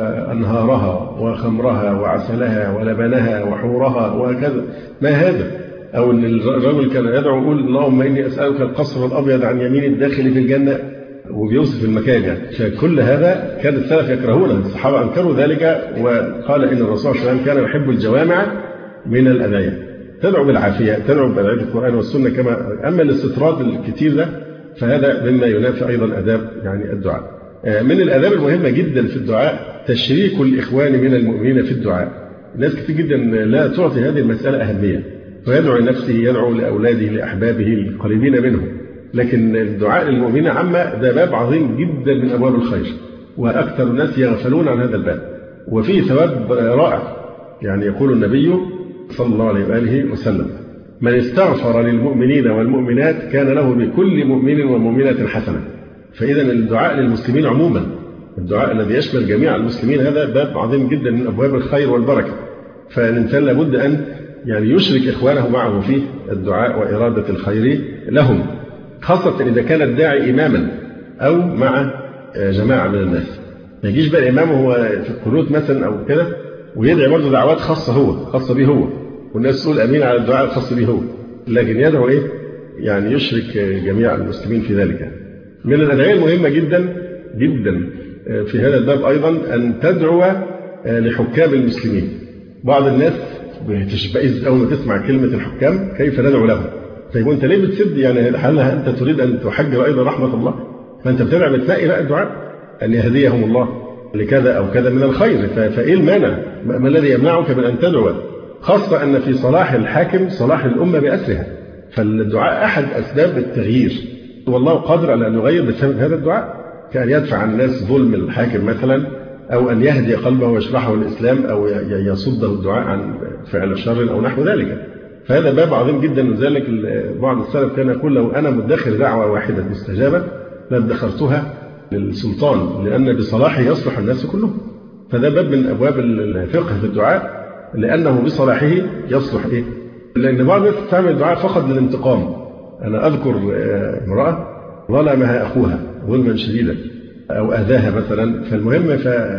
Speaker 2: وأنهارها وخمرها وعسلها ولبنها وحورها وكذا، ما هذا؟ أو أن الرجل كان يدعو يقول اللهم إني أسألك القصر الأبيض عن يمين الداخل في الجنة، وبيوصف المكان. فكل هذا كان السلف يكرهونه، الصحابة أنكروا ذلك، وقال إن الرسول صلى الله عليه وسلم كان يحب الجوامع من الأدعية، تدعو بالعافية، تدعو بأدعية القرآن والسنة كما. أما الاستطراد الكتير ده فهذا مما ينافي أيضا آداب الدعاء. من الآداب المهمة جدا في الدعاء تشريك الإخوان من المؤمنين في الدعاء. ناس كتير جدا لا تعطي هذه المسألة أهمية، فيدعو لنفسه، يدعو لأولاده، لأحبابه القريبين منه، لكن الدعاء للمؤمنين عامة ده باب عظيم جدا من أبواب الخير، وأكثر الناس يغفلون عن هذا الباب، وفيه ثواب رائع. يعني يقول النبي صلى الله عليه وآله وسلم من استغفر للمؤمنين والمؤمنات كان له بكل مؤمن ومؤمنة حسنة. فإذا الدعاء للمسلمين عموما، الدعاء الذي يشمل جميع المسلمين، هذا باب عظيم جدا من أبواب الخير والبركة. فالإنسان لابد أن يشرك إخوانه معه في الدعاء وإرادة الخير لهم، خاصة إذا كان الداعي إماما أو مع جماعة من الناس. ما يجيش بقى الإمام هو في القنوت مثلا أو كده ويدعي برضه دعوات خاصة به هو، والناس تقول أمين على الدعاء الخاص به هو، لكن يدعو يعني يشرك جميع المسلمين في ذلك. من الأدعية المهمة جدا جدا في هذا الباب أيضا أن تدعو لحكام المسلمين. بعض الناس بتشبئز أول ما تسمع كلمة الحكام كيف ندعو لهم. طيب وأنت ليه بتسد؟ يعني هل أنت تريد أن تحجر أيضا رحمة الله؟ فأنت بتنقي بقى الدعاء أن يهديهم الله لكذا أو كذا من الخير. فإيه المانع؟ ما الذي يمنعك من أن تدعو؟ خاصة أن في صلاح الحاكم صلاح الأمة بأسرها، فالدعاء أحد أسباب التغيير، والله قادر على أن يغير بسبب هذا الدعاء، كأن يدفع عن الناس ظلم الحاكم مثلا، أو أن يهدي قلبه ويشرحه الإسلام، أو يصده الدعاء عن فعل شر أو نحو ذلك. فهذا باب عظيم جدا. من ذلك بعض السلف كان يقول لو أنا مدخر دعوة واحدة مستجابة لادخرتها للسلطان، لأن بصلاحه يصلح الناس كلهم. فده باب من أبواب الفقه في الدعاء، لأنه بصلاحه يصلح لأن بعض الناس تعمل الدعاء فقط للانتقام. أنا أذكر امرأة ظلمها أخوها ظلما شديدا أو أذاها مثلا، فالمهم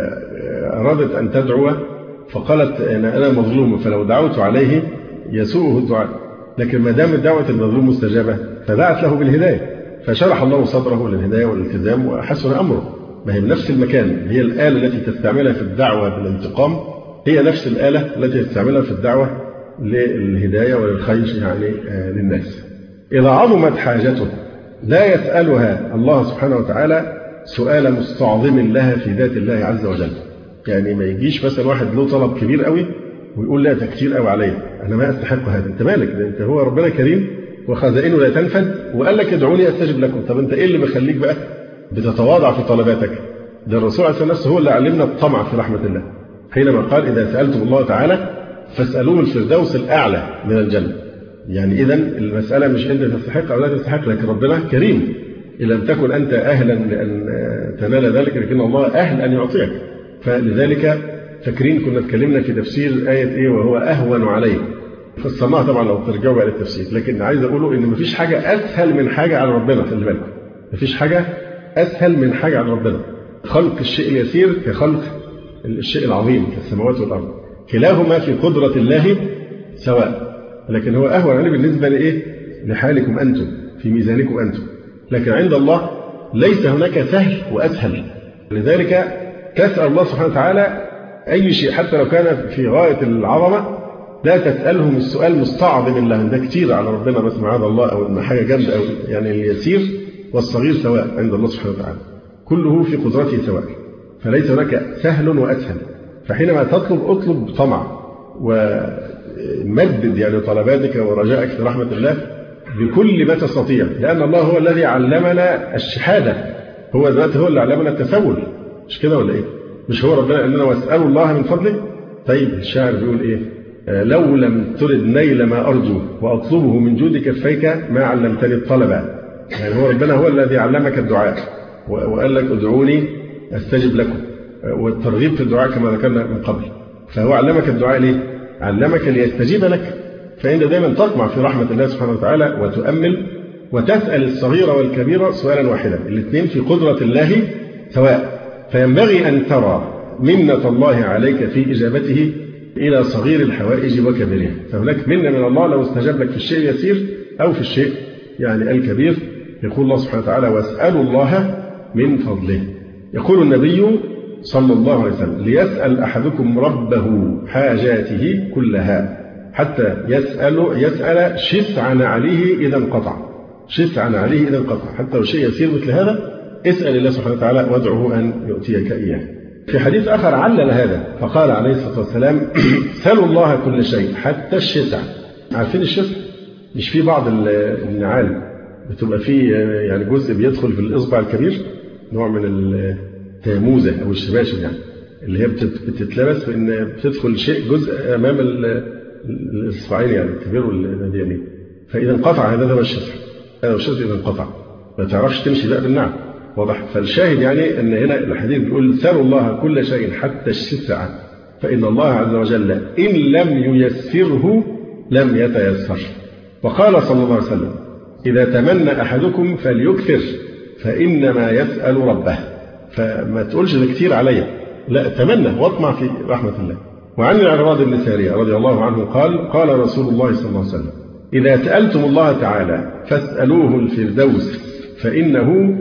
Speaker 2: فأرادت أن تدعو فقالت أنا مظلوم، فلو دعوت عليه يسوءه الدعاء، لكن ما دام دعوة المظلوم مستجابة فدعت له بالهداية، فشرح الله صدره للهداية والالتزام وحسن أمره. ما هي بنفس المكان، هي الآلة التي تستعملها في الدعوة بالانتقام هي نفس الآلة التي تستعملها في الدعوة للهداية وللخير يعني للناس. إذا عظمت حاجته لا يسألها الله سبحانه وتعالى سؤال مستعظم لها في ذات الله عز وجل. يعني ما يجيش مثلا واحد له طلب كبير قوي ويقول لا ده كتير قوي عليا، أنا ما أستحق هذا. أنت مالك؟ ده أنت هو ربنا كريم وخزائنه لا تنفد، وقال لك ادعوني أستجب لكم. طب أنت إيه اللي بيخليك بقى بتتواضع في طلباتك؟ ده الرسول عليه الصلاة والسلام هو اللي علمنا الطمع في رحمة الله، حينما قال إذا سألتم الله تعالى فاسألوه الفردوس الأعلى من الجنة. يعني إذا المسألة مش أنت تستحق أو لا تستحق، لكن ربنا كريم. إن لم تكن أنت أهلا لأن تنال ذلك، لكن الله أهل أن يعطيك. فلذلك فاكرين كنا اتكلمنا في تفسير آية وهو أهون عليه، فسرناها طبعا لو ترجعوا بقى للتفسير، لكن عايز أقوله إن مفيش حاجة أسهل من حاجة على ربنا. خلي بالكم، مفيش حاجة أسهل من حاجة على ربنا. خلق الشيء اليسير كخلق الشيء العظيم كالسماوات والأرض، كلاهما في قدرة الله سواء، لكن هو أهون عليه بالنسبة لحالكم أنتم في ميزانكم أنتم، لكن عند الله ليس هناك سهل وأسهل. لذلك تسأل الله سبحانه وتعالى أي شيء حتى لو كان في غاية العظمة لا تسألهم السؤال مستعظم له، ده كتير على ربنا بس معاذ الله، أو إن حاجة جامدة، أو يعني اليسير والصغير سواء عند الله سبحانه وتعالى، كله في قدرته سواء، فليس هناك سهل وأسهل. فحينما تطلب اطلب بطمع ومدد يعني طلباتك ورجائك في رحمة الله بكل ما تستطيع، لأن الله هو الذي علمنا الشهادة، هو ذاته هو اللي علمنا التسول، مش كده ولا إيه؟ مش هو ربنا قال لنا واسألوا الله من فضله؟ طيب الشاعر بيقول إيه؟ لو لم ترد نيل ما أرجو وأطلبه من جود كفيك ما علمتني الطلب. يعني هو ربنا هو الذي علمك الدعاء وقال لك ادعوني أستجب لكم، والترغيب في الدعاء كما ذكرنا من قبل. فهو علمك الدعاء ليه؟ علمك ليستجيب لك. فإنت دائما تطمع في رحمة الله سبحانه وتعالى وتؤمل وتسأل الصغير والكبير سؤالا واحدا، الاثنين في قدرة الله سواء. فينبغي أن ترى منة الله عليك في إجابته إلى صغير الحوائج وكبيرها. فهناك منة من الله لو استجاب لك في الشيء اليسير أو في الشيء يعني الكبير. يقول الله سبحانه وتعالى واسألوا الله من فضله. يقول النبي صلى الله عليه وسلم ليسأل أحدكم ربه حاجاته كلها حتى يسأل شسعا عليه إذا انقطع، شسعا عليه إذا انقطع، حتى لو شيء يسير مثل هذا اسأل الله سبحانه وتعالى وادعه أن يؤتيك إياه. في حديث آخر علل هذا فقال عليه الصلاة والسلام سألوا الله كل شيء حتى الشسع. عارفين الشسع؟ مش في بعض النعال بتبقى فيه يعني جزء بيدخل في الإصبع الكبير، نوع من التيموزة أو الشباشب يعني، اللي هي بتتلبس في إن بتدخل شيء جزء أمام الإصبعين يعني الكبير واليمين، فإذا انقطع هذا هو الشسع. هذا الشسع إذا انقطع ما تعرفش تمشي بقى بالنعم، واضح؟ فالشاهد يعني أن هنا الحديث بيقول سألوا الله كل شيء حتى الشسع فإن الله عز وجل إن لم ييسره لم يتيسر. وقال صلى الله عليه وسلم إذا تمنى أحدكم فليكثر فإنما يسأل ربه. فما تقولش ده كتير عليا، لا، تمنى واطمع في رحمة الله. وعن العرباض بن سارية رضي الله عنه قال قال رسول الله صلى الله عليه وسلم إذا سألتم الله تعالى فاسألوه الفردوس فإنه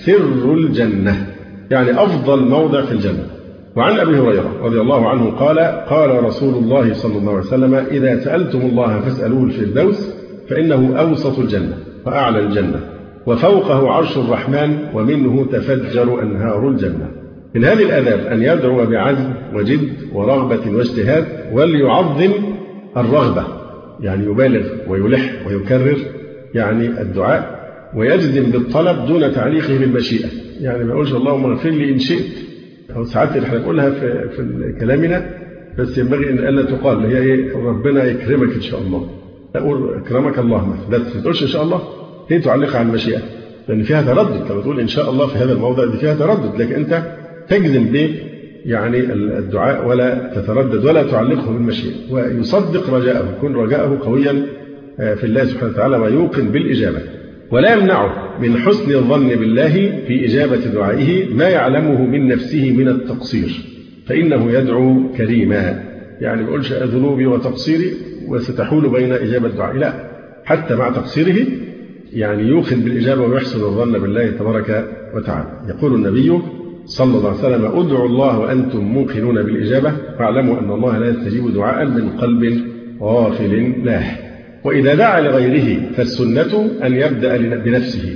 Speaker 2: سر الجنة، يعني أفضل موضع في الجنة. وعن أبي هريرة رضي الله عنه قال قال رسول الله صلى الله عليه وسلم إذا سألتم الله فاسألوه الفردوس فإنه أوسط الجنة وأعلى الجنة وفوقه عرش الرحمن ومنه تفجر أنهار الجنة. من هذه الآداب أن يدعو بعزم وجد ورغبة واجتهاد، وليعظم الرغبة، يعني يبالغ ويلح ويكرر يعني الدعاء، ويجزم بالطلب دون تعليقه بالمشيئة. يعني ما يقولش اللهم اغفر لي إن شئت، أو ساعات احنا نقولها في كلامنا بس ينبغي أن ألا تقال، هي إيه؟ ربنا يكرمك إن شاء الله، أقول أكرمك الله بس ما تقولش إن شاء الله، هي تعلقها على المشيئة لأن فيها تردد. لما تقول إن شاء الله في هذا الموضع دي فيها تردد، لكن أنت تجزم به يعني الدعاء ولا تتردد ولا تعلقه بالمشيئة، ويصدق رجاءه، يكون رجاءه قويا في الله سبحانه وتعالى ويوقن بالإجابة. ولا يمنعه من حسن الظن بالله في إجابة دعائه ما يعلمه من نفسه من التقصير، فإنه يدعو كريما. يعني ما يقولش ذنوبي وتقصيري وستحول بين إجابة دعائي، لا، حتى مع تقصيره يعني يوقن بالإجابة ويحسن الظن بالله تبارك وتعالى. يقول النبي صلى الله عليه وسلم ادعوا الله وأنتم موقنون بالإجابة واعلموا أن الله لا يستجيب دعاء من قلب غافل لاح. وإذا دعا لغيره فالسنة أن يبدأ بنفسه،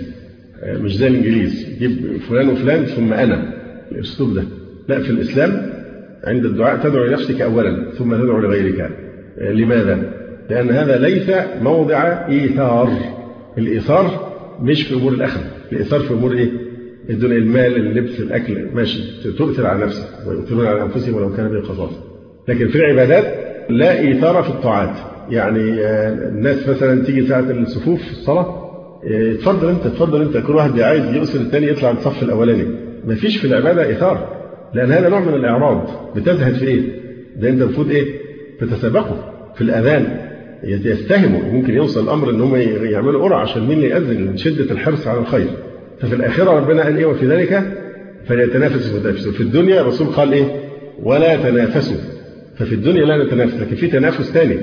Speaker 2: مش زي الإنجليز يجيب فلان وفلان ثم أنا، الأسلوب ده لا. في الإسلام عند الدعاء تدعو لنفسك أولا ثم تدعو لغيرك. لماذا؟ لأن هذا ليس موضع إيثار. الإيثار مش في أمور الآخرة، الإيثار في أمور إيه؟ الدنيا، المال، اللبس، الأكل، ماشي، تؤثر على نفسك ويؤثرون على أنفسهم ولو كان بهم خصاصة. لكن في العبادات لا إيثار في الطاعات. يعني الناس مثلا تيجي ساعة الصفوف في الصلاة اتفضل انت، كل واحد عايز يؤثر الثاني يطلع الصف الأولاني. ما فيش في العبادة إيثار، لأن هذا نوع من الإعراض. بتزهد في إيه؟ ده أنت المفروض إيه؟ تتسابقوا في الأذان، يستهموا، ممكن يوصل الأمر إن هم يعملوا قرعة عشان مين اللي يأذن من شدة الحرص على الخير. ففي الآخرة ربنا قال إيه؟ وفي ذلك فليتنافس المتنافسون. في الدنيا الرسول قال إيه؟ ولا تنافسوا. ففي الدنيا لا نتنافس، لكن في تنافس ثاني.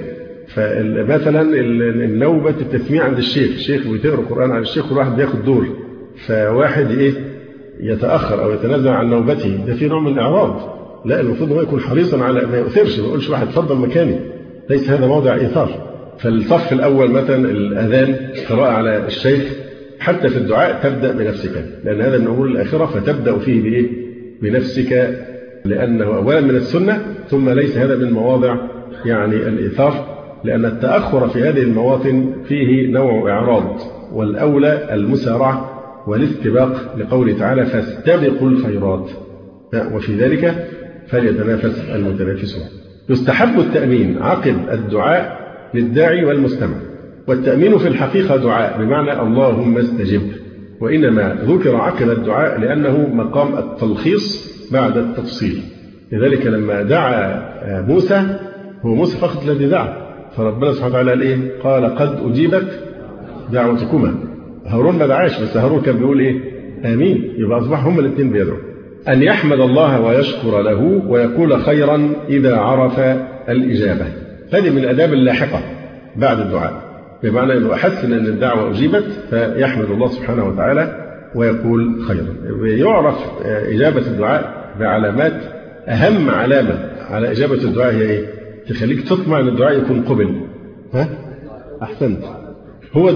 Speaker 2: فمثلا النوبة التسميع عند الشيخ بيقرأ القرآن على الشيخ وواحد بياخد دور، فواحد إيه؟ يتأخر أو يتنازع عن نوبته، ده في نوع من الإعراض. لا، المفروض هو يكون حريصا على ما يؤثرش، ما يقولش واحد اتفضل مكاني، ليس هذا موضع إيثار. فالصف الأول مثلا الأذان، قراءة على الشيخ، حتى في الدعاء تبدأ بنفسك، لأن هذا من أمور الآخرة، فتبدأ فيه بإيه؟ بنفسك، لأنه أولا من السنة، ثم ليس هذا من مواضع يعني الإيثار، لأن التأخر في هذه المواطن فيه نوع إعراض، والأولى المسارعة والاستباق، لقوله تعالى فاستبقوا الخيرات وفي ذلك فليتنافس المتنافسون. يستحب التأمين عقب الدعاء للداعي والمستمع، والتأمين في الحقيقة دعاء بمعنى اللهم استجب، وإنما ذكر عقب الدعاء لأنه مقام التلخيص بعد التفصيل. لذلك لما دعا موسى، هو موسى فقط الذي دعا، فربنا سبحانه وتعالى قال إيه؟ قال قد أجيبت دعوتكما. هارون ما دعاش، بس هارون كان بيقول إيه؟ آمين. يبقى أصبح هما الاثنين بيدعوا. أن يحمد الله ويشكر له ويقول خيرا إذا عرف الإجابة. هذه من الآداب اللاحقة بعد الدعاء، بمعنى أنه أحس أن الدعوة أجيبت فيحمد الله سبحانه وتعالى ويقول خيرا. يعرف إجابة الدعاء بعلامات. أهم علامة على إجابة الدعاء هي إيه؟ تخليك تطمع أن الدعاء يكون قبل. أحسنت. هو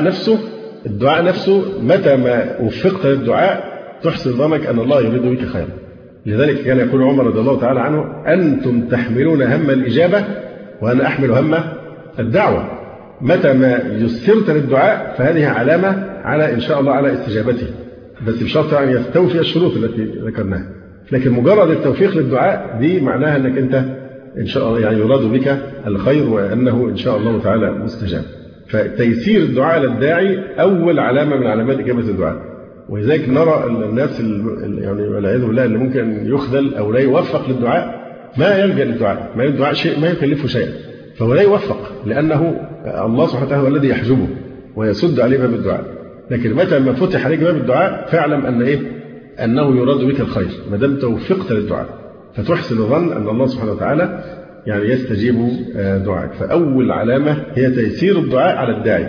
Speaker 2: الدعاء نفسه متى ما وفقت للدعاء تحسن ظنك أن الله يريد بك خيرا. لذلك كان يقول عمر رضي الله تعالى عنه أنتم تحملون هم الإجابة وأنا أحمل هم الدعوة. متى ما يسرت للدعاء فهذه علامة على إن شاء الله على استجابته، بس بشرط أن يستوفي الشروط التي ذكرناها. لكن مجرد التوفيق للدعاء دي معناها أنك أنت إن شاء الله يعني يراد بك الخير وأنه إن شاء الله تعالى مستجاب. فتيسير الدعاء للداعي أول علامة من علامات إجابة الدعاء. ولذلك نرى الناس يعني والعياذ بالله اللي ممكن يخذل أو لا يوفق للدعاء، ما يلجأ للدعاء، ما الدعاء شيء ما يكلفه شيئا، فهو لا يوفق لأنه الله سبحانه وتعالى هو الذي يحجبه ويسد عليه باب الدعاء. لكن متى ما فتح عليك باب الدعاء فاعلم أن إيه؟ أنه يراد بك الخير ما دام توفقت للدعاء، فتحسن الظن أن الله سبحانه وتعالى يعني يستجيب دعائك. فأول علامة هي تيسير الدعاء على الداعي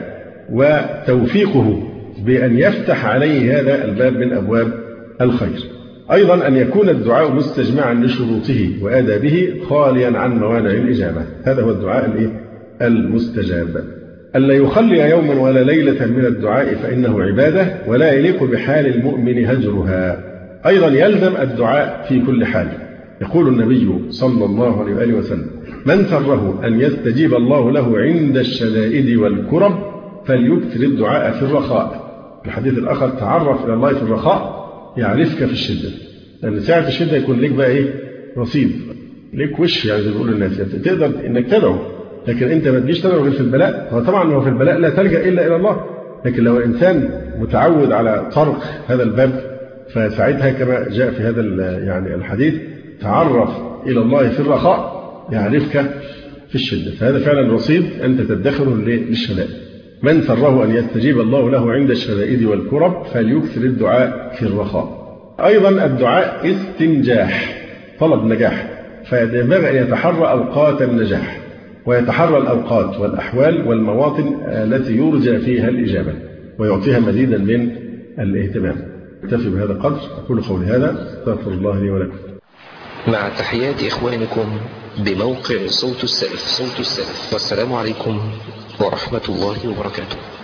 Speaker 2: وتوفيقه بأن يفتح عليه هذا الباب من أبواب الخير. أيضا أن يكون الدعاء مستجمعا لشروطه وآدابه خاليا عن موانع الإجابة. هذا هو الدعاء المستجاب. ألا يخلي يوما ولا ليلة من الدعاء فإنه عبادة ولا يليق بحال المؤمن هجرها. أيضا يلزم الدعاء في كل حال. يقول النبي صلى الله عليه وآله وسلم من سره أن يستجيب الله له عند الشدائد والكرب فليكثر الدعاء في الرخاء. في الحديث الآخر تعرف إلى الله في الرخاء يعرفك في الشدة، لأن ساعة الشدة يكون لك بقى إيه؟ رصيد، لك وش يعني زي ما بيقول الناس، تقدر إنك تدعو، لكن أنت ما تجيش تدعو غير في البلاء. هو طبعا هو في البلاء لا تلجأ إلا إلى الله، لكن لو الإنسان متعود على طرق هذا الباب فساعتها كما جاء في هذا يعني الحديث تعرف إلى الله في الرخاء يعرفك في الشدة. فهذا فعلا رصيد أنت تدخره للشدائد. من سره أن يستجيب الله له عند الشدائد والكرب فليكثر الدعاء في الرخاء. أيضا الدعاء استنجاح، طلب نجاح، فينبغي أن يتحرى أوقات النجاح ويتحرى الأوقات والأحوال والمواطن التي يرجى فيها الإجابة ويعطيها مزيدا من الاهتمام. أكتفي بهذا القدر، أقول قولي هذا، استغفر الله لي ولكم.
Speaker 1: مع تحيات إخوانكم بموقع صوت السلف. والسلام عليكم ورحمة الله وبركاته.